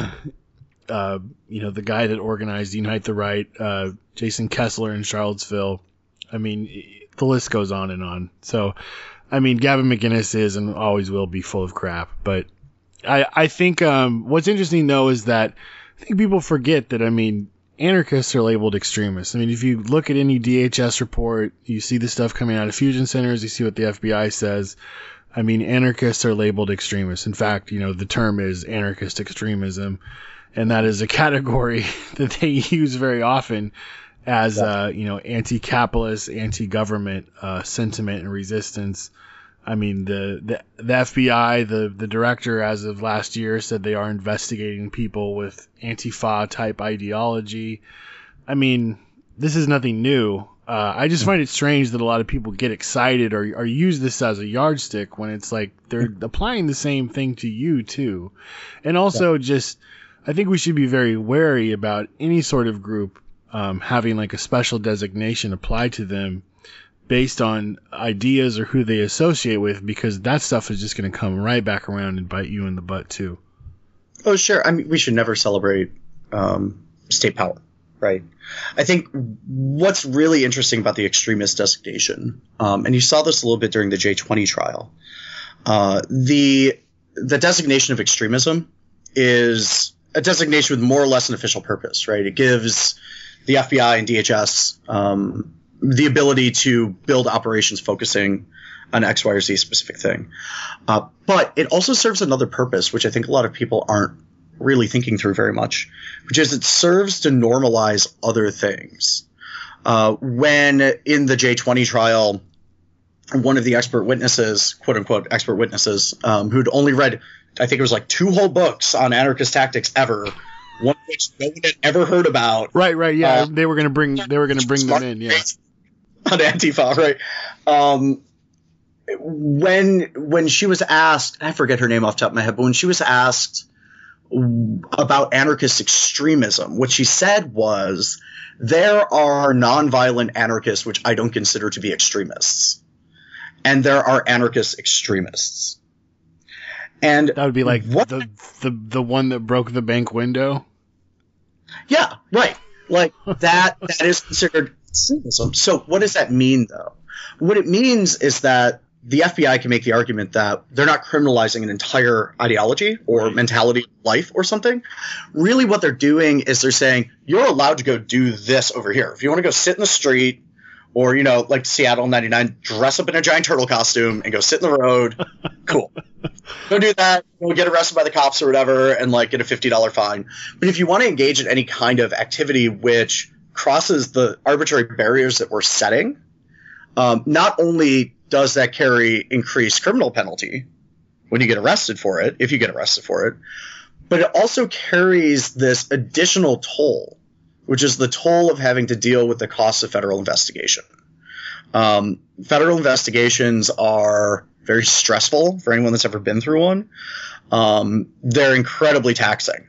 Speaker 3: uh, you know, the guy that organized Unite the Right, uh, Jason Kessler in Charlottesville. I mean, the list goes on and on. So, I mean, Gavin McInnes is and always will be full of crap. But I, I think um, what's interesting, though, is that I think people forget that, I mean, anarchists are labeled extremists. I mean, if you look at any D H S report, you see the stuff coming out of fusion centers, you see what the F B I says. I mean, anarchists are labeled extremists. In fact, you know, the term is anarchist extremism, and that is a category that they use very often as, uh, you know, anti-capitalist, anti-government uh, sentiment and resistance. I mean, the, the the F B I, the, the director as of last year said they are investigating people with Antifa type ideology. I mean, this is nothing new. Uh, I just find it strange that a lot of people get excited or, or use this as a yardstick when it's like they're applying the same thing to you too. And also yeah. just, I think we should be very wary about any sort of group um, having like a special designation applied to them based on ideas or who they associate with, because that stuff is just going to come right back around and bite you in the butt too.
Speaker 7: Oh, sure. I mean, we should never celebrate um, state power, right? I think what's really interesting about the extremist designation, um, and you saw this a little bit during the J twenty trial, uh, the the designation of extremism is a designation with more or less an official purpose, right? It gives the F B I and D H S um, the ability to build operations focusing on X, Y, or Z specific thing. Uh, but it also serves another purpose, which I think a lot of people aren't really thinking through very much, which is it serves to normalize other things. Uh, when in the J twenty trial, one of the expert witnesses, quote unquote, expert witnesses, um, who'd only read, I think it was like two whole books on anarchist tactics ever, one of which no one had ever heard about.
Speaker 3: Right, right, yeah. Uh, they were going to bring, they were going to bring them in, yeah.
Speaker 7: On Antifa, right? Um, when when she was asked, I forget her name off the top of my head, but when she was asked about anarchist extremism, what she said was, there are nonviolent anarchists which I don't consider to be extremists, and there are anarchist extremists. And
Speaker 3: that would be like
Speaker 7: what,
Speaker 3: the the the one that broke the bank window.
Speaker 7: Yeah, right. Like that. That is considered extremism. So what does that mean, though? What it means is that the F B I can make the argument that they're not criminalizing an entire ideology or mentality of life or something. Really what they're doing is they're saying, you're allowed to go do this over here. If you want to go sit in the street Or, you know, like Seattle ninety-nine, dress up in a giant turtle costume and go sit in the road. Cool. Go do that. Go get arrested by the cops or whatever and, like, get a fifty dollars fine. But if you want to engage in any kind of activity which crosses the arbitrary barriers that we're setting, um, not only does that carry increased criminal penalty when you get arrested for it, if you get arrested for it, but it also carries this additional toll, which is the toll of having to deal with the costs of federal investigation. Um, federal investigations are very stressful for anyone that's ever been through one. Um, they're incredibly taxing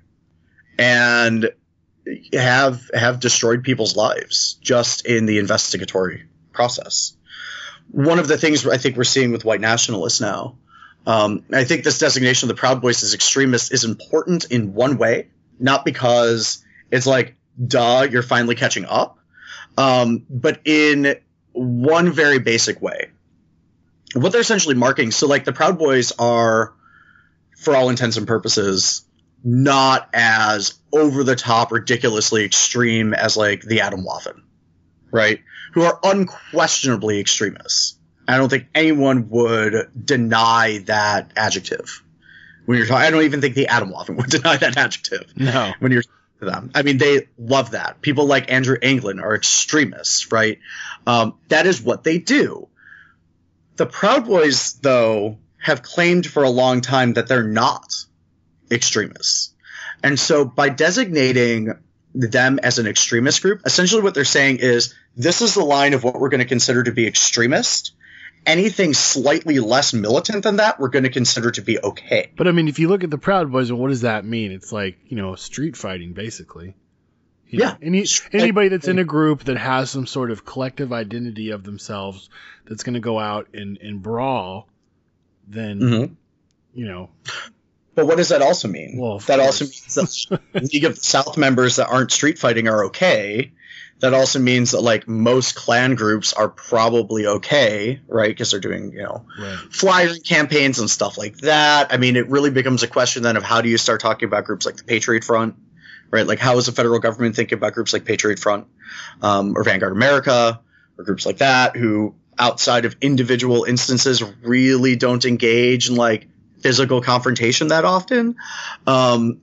Speaker 7: and have have destroyed people's lives just in the investigatory process. One of the things I think we're seeing with white nationalists now, um, I think this designation of the Proud Boys as extremists is important in one way, not because it's like, duh, you're finally catching up, um, but in one very basic way. What they're essentially marking, so like the Proud Boys are, for all intents and purposes, not as over-the-top, ridiculously extreme as like the Atomwaffen, right? Who are unquestionably extremists. I don't think anyone would deny that adjective. When you're talking, I don't even think the Atomwaffen would deny that adjective.
Speaker 3: No.
Speaker 7: When you're to them. I mean, they love that. People like Andrew Anglin are extremists, right? Um, that is what they do. The Proud Boys, though, have claimed for a long time that they're not extremists. And so by designating them as an extremist group, essentially what they're saying is this is the line of what we're going to consider to be extremist. Anything slightly less militant than that, we're going to consider to be okay.
Speaker 3: But I mean, if you look at the Proud Boys, what does that mean? It's like, you know, street fighting, basically. You
Speaker 7: yeah.
Speaker 3: know, any, anybody that's in a group that has some sort of collective identity of themselves that's going to go out and, and brawl, then,
Speaker 7: mm-hmm.
Speaker 3: you know.
Speaker 7: But what does that also mean?
Speaker 3: Well,
Speaker 7: that also means that League of the South members that aren't street fighting are okay. That also means that, like, most Klan groups are probably okay, right? Because they're doing, you know,
Speaker 3: right.
Speaker 7: flyering campaigns and stuff like that. I mean, it really becomes a question then of how do you start talking about groups like the Patriot Front, right? Like, how is the federal government thinking about groups like Patriot Front um, or Vanguard America or groups like that who, outside of individual instances, really don't engage in, like, physical confrontation that often? Um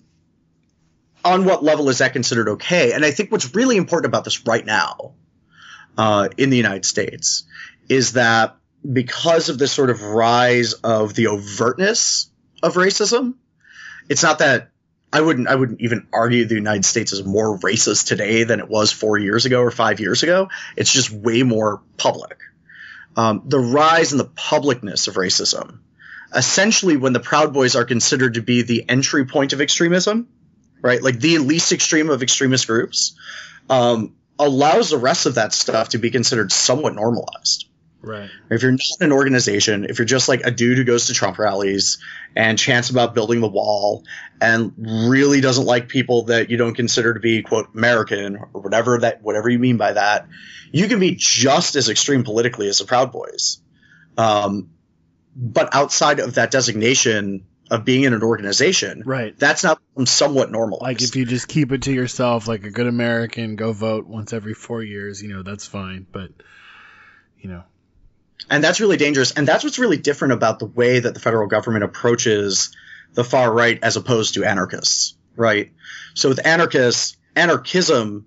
Speaker 7: On what level is that considered okay? And I think what's really important about this right now uh, in the United States is that because of this sort of rise of the overtness of racism, it's not that I wouldn't I wouldn't even argue the United States is more racist today than it was four years ago or five years ago. It's just way more public. Um, the rise in the publicness of racism, essentially when the Proud Boys are considered to be the entry point of extremism, right, like the least extreme of extremist groups, um, allows the rest of that stuff to be considered somewhat normalized.
Speaker 3: Right.
Speaker 7: If you're not an organization, if you're just like a dude who goes to Trump rallies and chants about building the wall and really doesn't like people that you don't consider to be, quote, American or whatever that whatever you mean by that, you can be just as extreme politically as the Proud Boys. Um, but outside of that designation of being in an organization,
Speaker 3: right,
Speaker 7: that's not somewhat normalized.
Speaker 3: Like if you just keep it to yourself, like a good American, go vote once every four years, you know, that's fine. But, you know.
Speaker 7: And that's really dangerous. And that's what's really different about the way that the federal government approaches the far right as opposed to anarchists, right? So with anarchists, anarchism,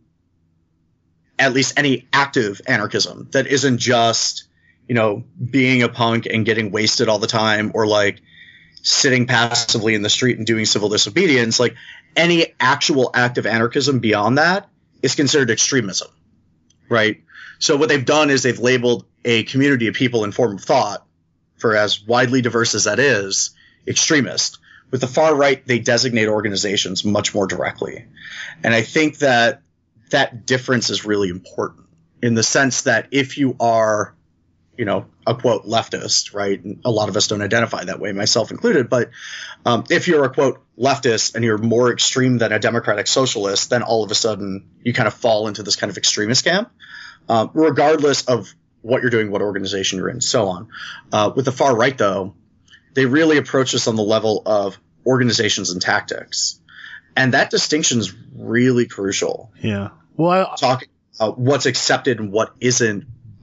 Speaker 7: at least any active anarchism that isn't just, you know, being a punk and getting wasted all the time or like sitting passively in the street and doing civil disobedience, like any actual act of anarchism beyond that is considered extremism, right? So what they've done is they've labeled a community of people in form of thought, for as widely diverse as that is, extremist. With the far right, they designate organizations much more directly. And I think that that difference is really important in the sense that if you are, you know, a quote leftist, right? And a lot of us don't identify that way, myself included. But um, if you're a quote leftist and you're more extreme than a democratic socialist, then all of a sudden you kind of fall into this kind of extremist camp, um, regardless of what you're doing, what organization you're in, so on. Uh, with the far right, though, they really approach this on the level of organizations and tactics. And that distinction is really crucial.
Speaker 3: Yeah. Well, I,
Speaker 7: talking about what's accepted and what isn't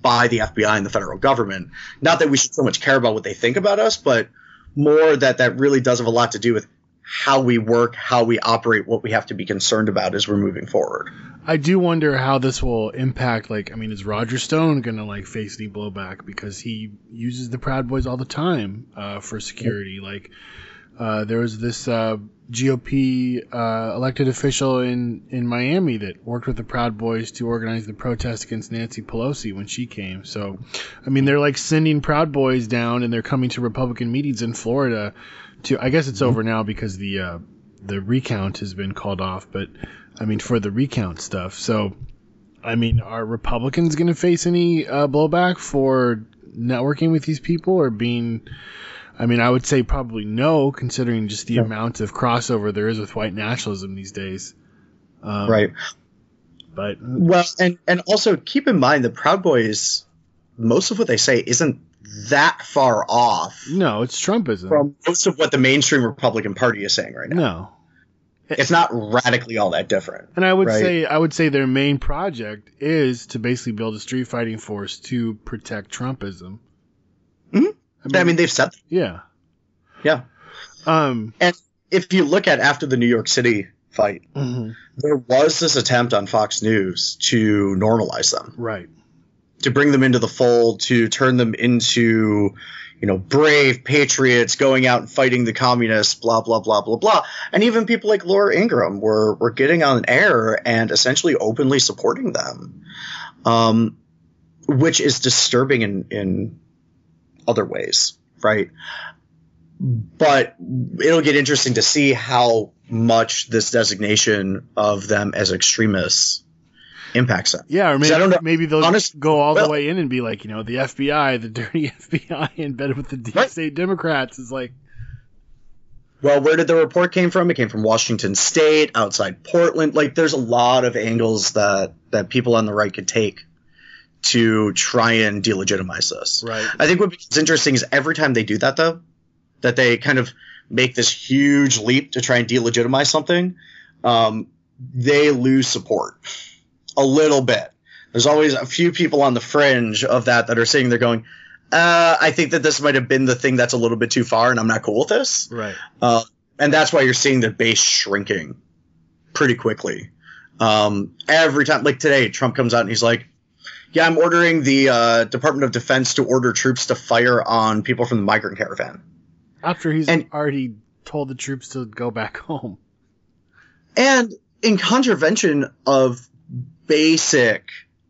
Speaker 7: by the F B I and the federal government. Not that we should so much care about what they think about us, but more that that really does have a lot to do with how we work, how we operate, what we have to be concerned about as we're moving forward.
Speaker 3: I do wonder how this will impact, like, I mean, is Roger Stone going to, like, face any blowback? Because he uses the Proud Boys all the time uh, for security. Like, uh, there was this uh, G O P uh, elected official in, in Miami that worked with the Proud Boys to organize the protest against Nancy Pelosi when she came. So, I mean, they're, like, sending Proud Boys down, and they're coming to Republican meetings in Florida to, I guess it's over now because the uh, the recount has been called off, but I mean, for the recount stuff. So, I mean, are Republicans going to face any uh, blowback for networking with these people or being, I mean, I would say probably no, considering just the yeah. amount of crossover there is with white nationalism these days. Um,
Speaker 7: right.
Speaker 3: But,
Speaker 7: well, and, and also keep in mind the Proud Boys, most of what they say isn't that far off.
Speaker 3: No, it's Trumpism.
Speaker 7: From most of what the mainstream Republican Party is saying right now.
Speaker 3: No.
Speaker 7: It's not radically all that different.
Speaker 3: And I would
Speaker 7: right?
Speaker 3: say I would say their main project is to basically build a street fighting force to protect Trumpism.
Speaker 7: Mm-hmm. I, mean, I mean, they've said that.
Speaker 3: Yeah.
Speaker 7: Yeah.
Speaker 3: Um,
Speaker 7: and if you look at after the New York City fight,
Speaker 3: mm-hmm.
Speaker 7: there was this attempt on Fox News to normalize them.
Speaker 3: Right.
Speaker 7: To bring them into the fold, to turn them into, you know, brave patriots going out and fighting the communists, blah, blah, blah, blah, blah. And even people like Laura Ingraham were, were getting on air and essentially openly supporting them, um, which is disturbing in, in other ways, right? But it'll get interesting to see how much this designation of them as extremists impacts them.
Speaker 3: Yeah, or maybe,
Speaker 7: I don't know.
Speaker 3: maybe they'll
Speaker 7: Honest,
Speaker 3: go all
Speaker 7: well,
Speaker 3: the way in and be like, you know, the F B I, the dirty F B I embedded with the deep
Speaker 7: right.
Speaker 3: state Democrats is like.
Speaker 7: Well, where did the report came from? It came from Washington State, outside Portland. Like, there's a lot of angles that, that people on the right could take to try and delegitimize this.
Speaker 3: Right.
Speaker 7: I think what becomes interesting is every time they do that, though, that they kind of make this huge leap to try and delegitimize something, um, they lose support. A little bit. There's always a few people on the fringe of that that are sitting there going, uh, I think that this might have been the thing that's a little bit too far and I'm not cool with this.
Speaker 3: Right.
Speaker 7: Uh, and that's why you're seeing the base shrinking pretty quickly. Um, every time, like today, Trump comes out and he's like, yeah, I'm ordering the uh, Department of Defense to order troops to fire on people from the migrant caravan.
Speaker 3: After he's
Speaker 7: and,
Speaker 3: already told the troops to go back home.
Speaker 7: And in contravention of basic,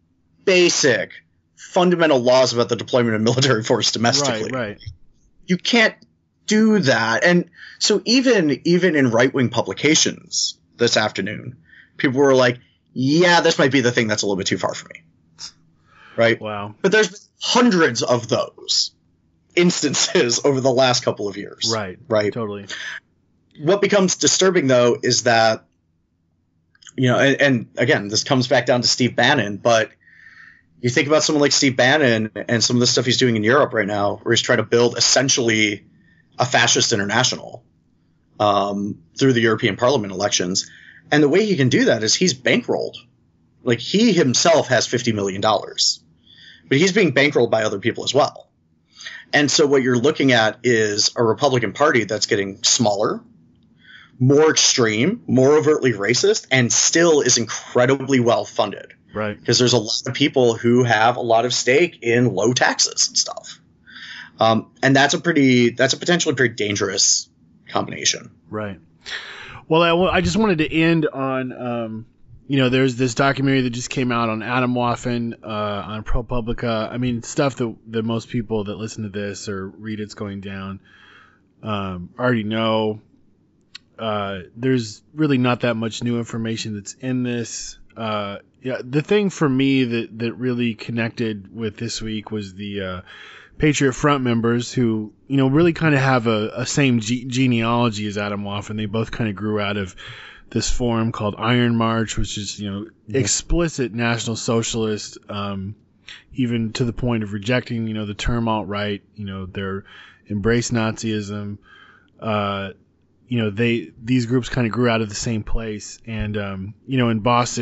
Speaker 7: basic, fundamental laws about the deployment of military force domestically.
Speaker 3: Right, right.
Speaker 7: You can't do that. And so even even in right-wing publications this afternoon, people were like, yeah, this might be the thing that's a little bit too far for me. Right?
Speaker 3: Wow.
Speaker 7: But there's been hundreds of those instances over the last couple of years.
Speaker 3: Right.
Speaker 7: Right.
Speaker 3: Totally.
Speaker 7: What becomes disturbing, though, is that, you know, and, and again, this comes back down to Steve Bannon, but you think about someone like Steve Bannon and some of the stuff he's doing in Europe right now, where he's trying to build essentially a fascist international um, through the European Parliament elections. And the way he can do that is he's bankrolled. Like, he himself has fifty million dollars, but he's being bankrolled by other people as well. And so what you're looking at is a Republican Party that's getting smaller, more extreme, more overtly racist, and still is incredibly well funded.
Speaker 3: Right.
Speaker 7: Because there's a lot of people who have a lot of stake in low taxes and stuff. Um, and that's a pretty, that's a potentially pretty dangerous combination.
Speaker 3: Right. Well, I, w- I just wanted to end on, um, you know, there's this documentary that just came out on Atomwaffen, uh, on ProPublica. I mean, stuff that, that most people that listen to this or read It's Going Down um, already know. Uh, there's really not that much new information that's in this. Uh, yeah, the thing for me that, that really connected with this week was the uh, Patriot Front members who, you know, really kind of have a, a same ge- genealogy as Atomwaffen. They both kind of grew out of this forum called Iron March, which is, you know, yeah. explicit National Socialist, um, even to the point of rejecting, you know, the term alt-right, you know, their embrace Nazism. Uh, you know, they these groups kind of grew out of the same place. And, um, you know, in Boston,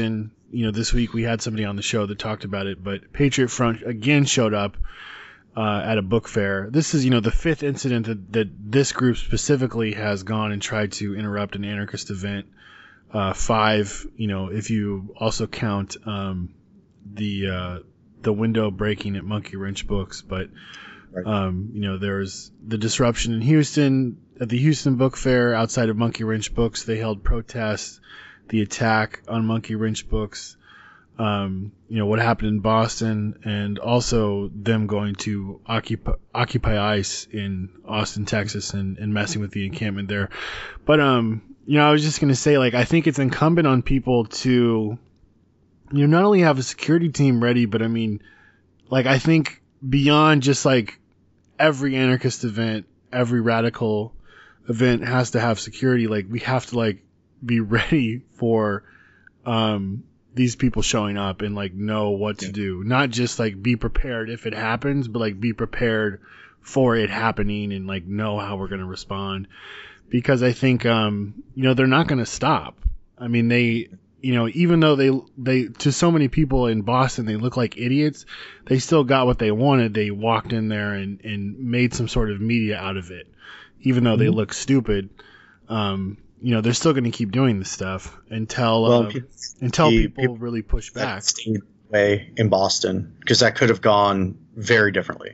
Speaker 3: you know, this week we had somebody on the show that talked about it, but Patriot Front again showed up uh, at a book fair. This is, you know, the fifth incident that, that this group specifically has gone and tried to interrupt an anarchist event. Uh, five, you know, if you also count um, the uh, the window breaking at Monkey Wrench Books, but right. um, you know, there's the disruption in Houston at the Houston Book Fair outside of Monkey Wrench Books. They held protests. The attack on Monkey Wrench Books. Um, you know, what happened in Boston, and also them going to Occupy, Occupy ICE in Austin, Texas, and, and messing with the encampment there. But, um, you know, I was just going to say, like, I think it's incumbent on people to, you know, not only have a security team ready, but I mean, like, I think beyond just like every anarchist event, every radical event has to have security. Like, we have to, like, be ready for, um, these people showing up and like know what to do. Not just like be prepared if it happens, but like be prepared for it happening and like know how we're going to respond. Because I think, um, you know, they're not going to stop. I mean, they, you know, even though they, they, to so many people in Boston, they look like idiots, they still got what they wanted. They walked in there and, and made some sort of media out of it, even though mm-hmm. they look stupid. Um, you know, they're still going to keep doing this stuff until well, uh, until the, people, people really push back.
Speaker 7: Way in Boston, because that could have gone very differently.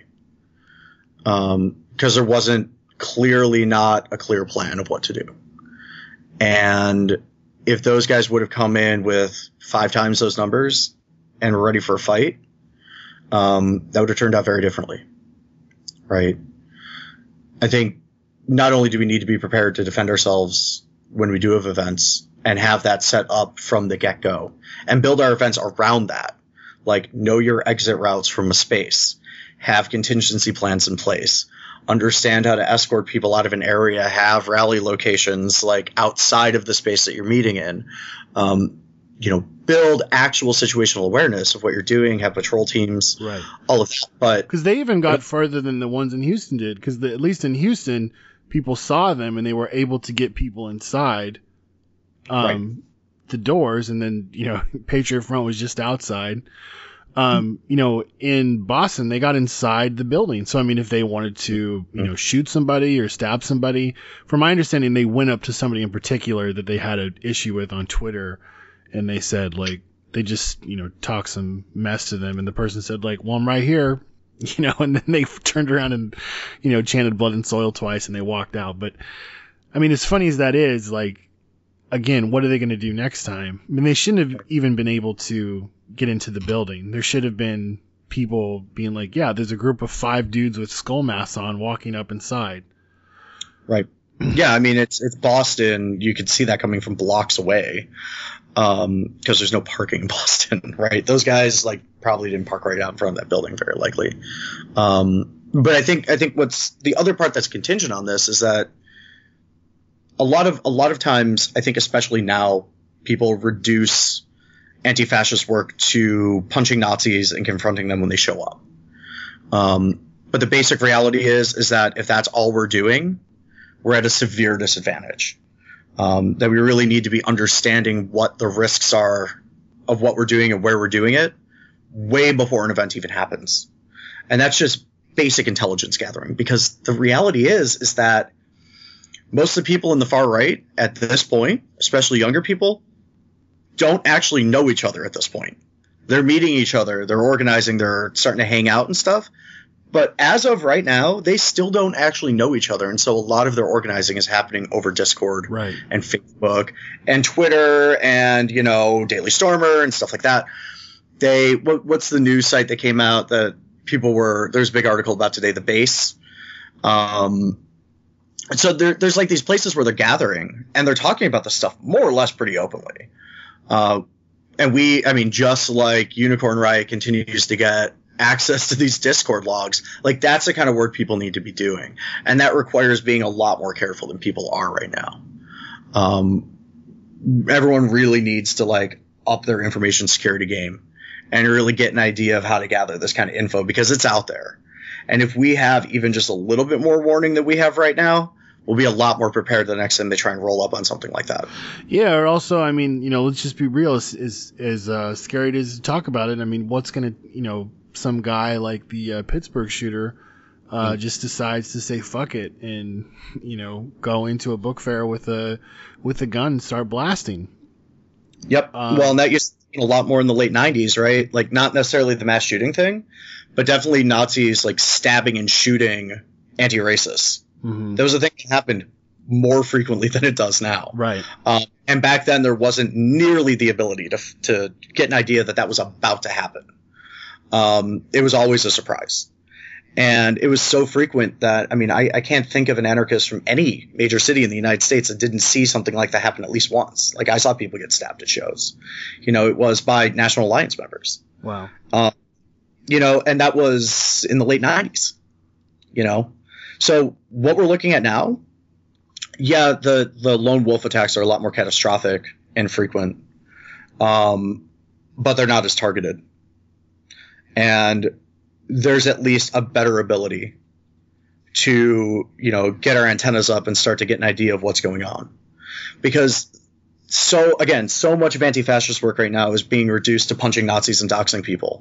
Speaker 7: Um, because there wasn't clearly not a clear plan of what to do. And if those guys would have come in with five times those numbers and were ready for a fight, um, that would have turned out very differently. Right? I think not only do we need to be prepared to defend ourselves when we do have events and have that set up from the get-go and build our events around that, like know your exit routes from a space, have contingency plans in place, understand how to escort people out of an area, have rally locations like outside of the space that you're meeting in, um, you know, build actual situational awareness of what you're doing, have patrol teams, right. all of that. But
Speaker 3: because they even got further than the ones in Houston did, because at least in Houston, people saw them and they were able to get people inside um, right. the doors. And then, you know, Patriot Front was just outside. Um, you know, in Boston, they got inside the building. So, I mean, if they wanted to, you know, shoot somebody or stab somebody, from my understanding, they went up to somebody in particular that they had an issue with on Twitter. And they said, like, they just, you know, talked some mess to them. And the person said, like, well, I'm right here. You know, and then they turned around and, you know, chanted blood and soil twice and they walked out. But, I mean, as funny as that is, like, again, what are they going to do next time? I mean, they shouldn't have even been able to get into the building. There should have been people being like, yeah, there's a group of five dudes with skull masks on walking up inside.
Speaker 7: Right. Yeah, I mean, it's it's Boston. You could see that coming from blocks away. Um, because there's no parking in Boston, right? Those guys like probably didn't park right out in front of that building, very likely. Um, but I think I think what's the other part that's contingent on this is that a lot of a lot of times, I think especially now, people reduce anti-fascist work to punching Nazis and confronting them when they show up. Um, but the basic reality is is that if that's all we're doing, we're at a severe disadvantage. Um, that we really need to be understanding what the risks are of what we're doing and where we're doing it way before an event even happens. And that's just basic intelligence gathering, because the reality is, is that most of the people in the far right at this point, especially younger people, don't actually know each other at this point. They're meeting each other, they're organizing, they're starting to hang out and stuff. But as of right now, they still don't actually know each other. And so a lot of their organizing is happening over Discord
Speaker 3: right.
Speaker 7: and Facebook and Twitter and, you know, Daily Stormer and stuff like that. They what, what's the news site that came out that people were – there's a big article about today, The Base. Um, so there, there's like these places where they're gathering and they're talking about this stuff more or less pretty openly. Uh, and we – I mean, just like Unicorn Riot continues to get – access to these Discord logs, like that's the kind of work people need to be doing, and that requires being a lot more careful than people are right now. Um, everyone really needs to like up their information security game and really get an idea of how to gather this kind of info, because it's out there. And if we have even just a little bit more warning than we have right now, will be a lot more prepared the next time they try and roll up on something like that.
Speaker 3: Yeah, or also, I mean, you know, let's just be real. As as, as uh, scary it is to talk about it, I mean, what's gonna, you know, some guy like the uh, Pittsburgh shooter uh, mm. just decides to say fuck it and, you know, go into a book fair with a with a gun and start blasting.
Speaker 7: Yep. Um, well, and that used to be a lot more in the late nineties, right? Like, not necessarily the mass shooting thing, but definitely Nazis like stabbing and shooting anti-racists. Mm-hmm. That was a thing that happened more frequently than it does now.
Speaker 3: Right.
Speaker 7: Um, and back then there wasn't nearly the ability to to get an idea that that was about to happen. Um, it was always a surprise. And it was so frequent that, I mean, I, I can't think of an anarchist from any major city in the United States that didn't see something like that happen at least once. Like, I saw people get stabbed at shows. You know, it was by National Alliance members.
Speaker 3: Wow.
Speaker 7: Um, you know, and that was in the late nineties, you know. So what we're looking at now, yeah, the, the lone wolf attacks are a lot more catastrophic and frequent, um, but they're not as targeted. And there's at least a better ability to, you know, get our antennas up and start to get an idea of what's going on. Because so, again, so much of anti-fascist work right now is being reduced to punching Nazis and doxing people.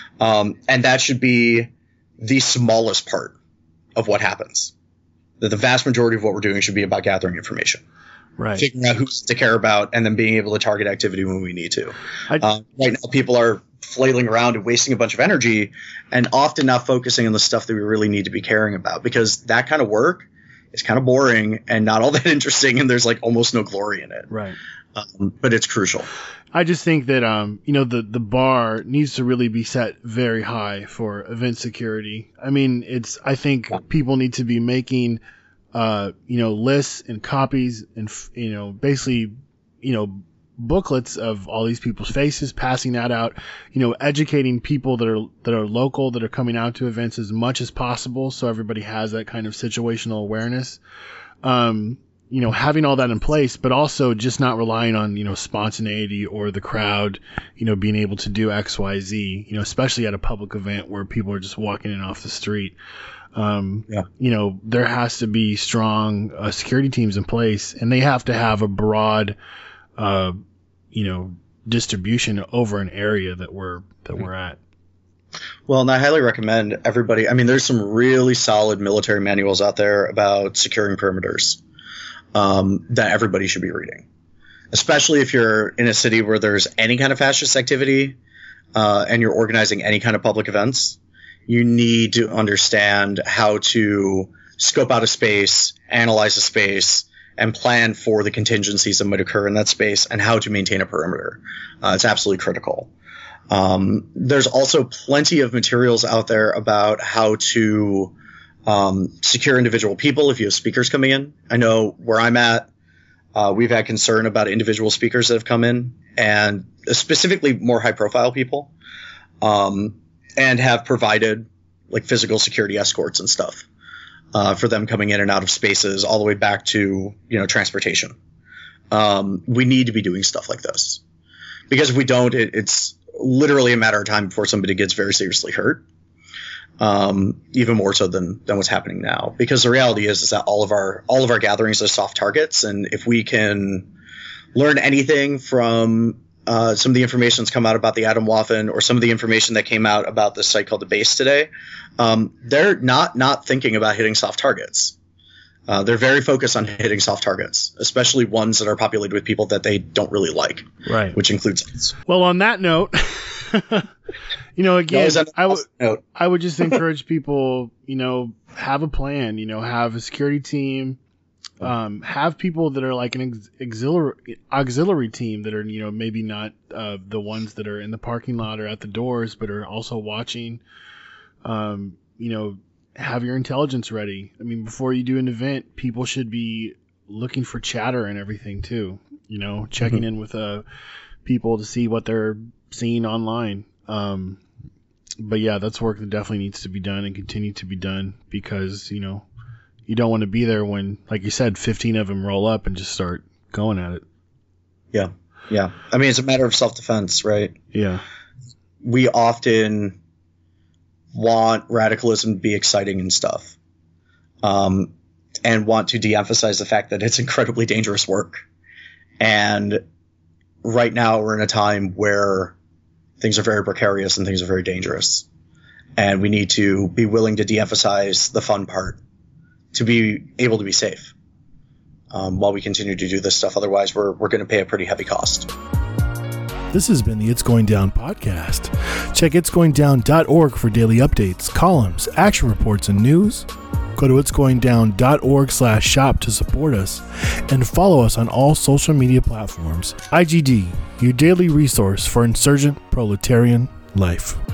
Speaker 7: Um, and that should be the smallest part of what happens. That the vast majority of what we're doing should be about gathering information.
Speaker 3: Right.
Speaker 7: Figuring out who's to care about and then being able to target activity when we need to.
Speaker 3: I,
Speaker 7: uh, right now, people are flailing around and wasting a bunch of energy and often not focusing on the stuff that we really need to be caring about, because that kind of work is kind of boring and not all that interesting, and there's like almost no glory in it.
Speaker 3: Right.
Speaker 7: Um, but it's crucial.
Speaker 3: I just think that, um, you know, the, the bar needs to really be set very high for event security. I mean, it's, I think people need to be making, uh, you know, lists and copies and, you know, basically, you know, booklets of all these people's faces, passing that out, you know, educating people that are that are local, that are coming out to events as much as possible, so everybody has that kind of situational awareness. Um, you know, having all that in place, but also just not relying on, you know, spontaneity or the crowd, you know, being able to do X, Y, Z, you know, especially at a public event where people are just walking in off the street. Um,
Speaker 7: yeah.
Speaker 3: You know, there has to be strong uh, security teams in place, and they have to have a broad Uh, you know, distribution over an area that we're that we're at.
Speaker 7: Well, and I highly recommend everybody. I mean, there's some really solid military manuals out there about securing perimeters um, that everybody should be reading, especially if you're in a city where there's any kind of fascist activity uh, and you're organizing any kind of public events. You need to understand how to scope out a space, analyze a space, and plan for the contingencies that might occur in that space and how to maintain a perimeter. Uh, it's absolutely critical. Um, there's also plenty of materials out there about how to um, secure individual people if you have speakers coming in. I know where I'm at, uh, we've had concern about individual speakers that have come in, and specifically more high-profile people, um, and have provided like physical security escorts and stuff. Uh, for them coming in and out of spaces all the way back to, you know, transportation. Um, we need to be doing stuff like this, because if we don't, it, it's literally a matter of time before somebody gets very seriously hurt. Um, even more so than, than what's happening now, because the reality is, is that all of our, all of our gatherings are soft targets. And if we can learn anything from, uh, some of the information that's come out about the Atomwaffen, or some of the information that came out about this site called the Base today, um, they're not not thinking about hitting soft targets. Uh, they're very focused on hitting soft targets, especially ones that are populated with people that they don't really like,
Speaker 3: right?
Speaker 7: Which includes us.
Speaker 3: Well, on that note, you know, again, I would
Speaker 7: note.
Speaker 3: I would just encourage people, you know, have a plan, you know, have a security team. Um, have people that are like an ex- auxiliary, auxiliary team that are, you know, maybe not uh, the ones that are in the parking lot or at the doors, but are also watching. Um, you know, have your intelligence ready. I mean, before you do an event, people should be looking for chatter and everything too. You know, checking mm-hmm. in with uh, people to see what they're seeing online. Um, but yeah, that's work that definitely needs to be done and continue to be done, because, you know, you don't want to be there when, like you said, fifteen of them roll up and just start going at it.
Speaker 7: Yeah. Yeah. I mean, it's a matter of self-defense, right?
Speaker 3: Yeah.
Speaker 7: We often want radicalism to be exciting and stuff. Um, and want to de-emphasize the fact that it's incredibly dangerous work. And right now we're in a time where things are very precarious and things are very dangerous. And we need to be willing to de-emphasize the fun part to be able to be safe um, while we continue to do this stuff. Otherwise, we're, we're going to pay a pretty heavy cost.
Speaker 3: This has been the It's Going Down podcast. Check its going down dot org for daily updates, columns, action reports, and news. Go to its going down dot org slash shop to support us and follow us on all social media platforms. I G D, your daily resource for insurgent proletarian life.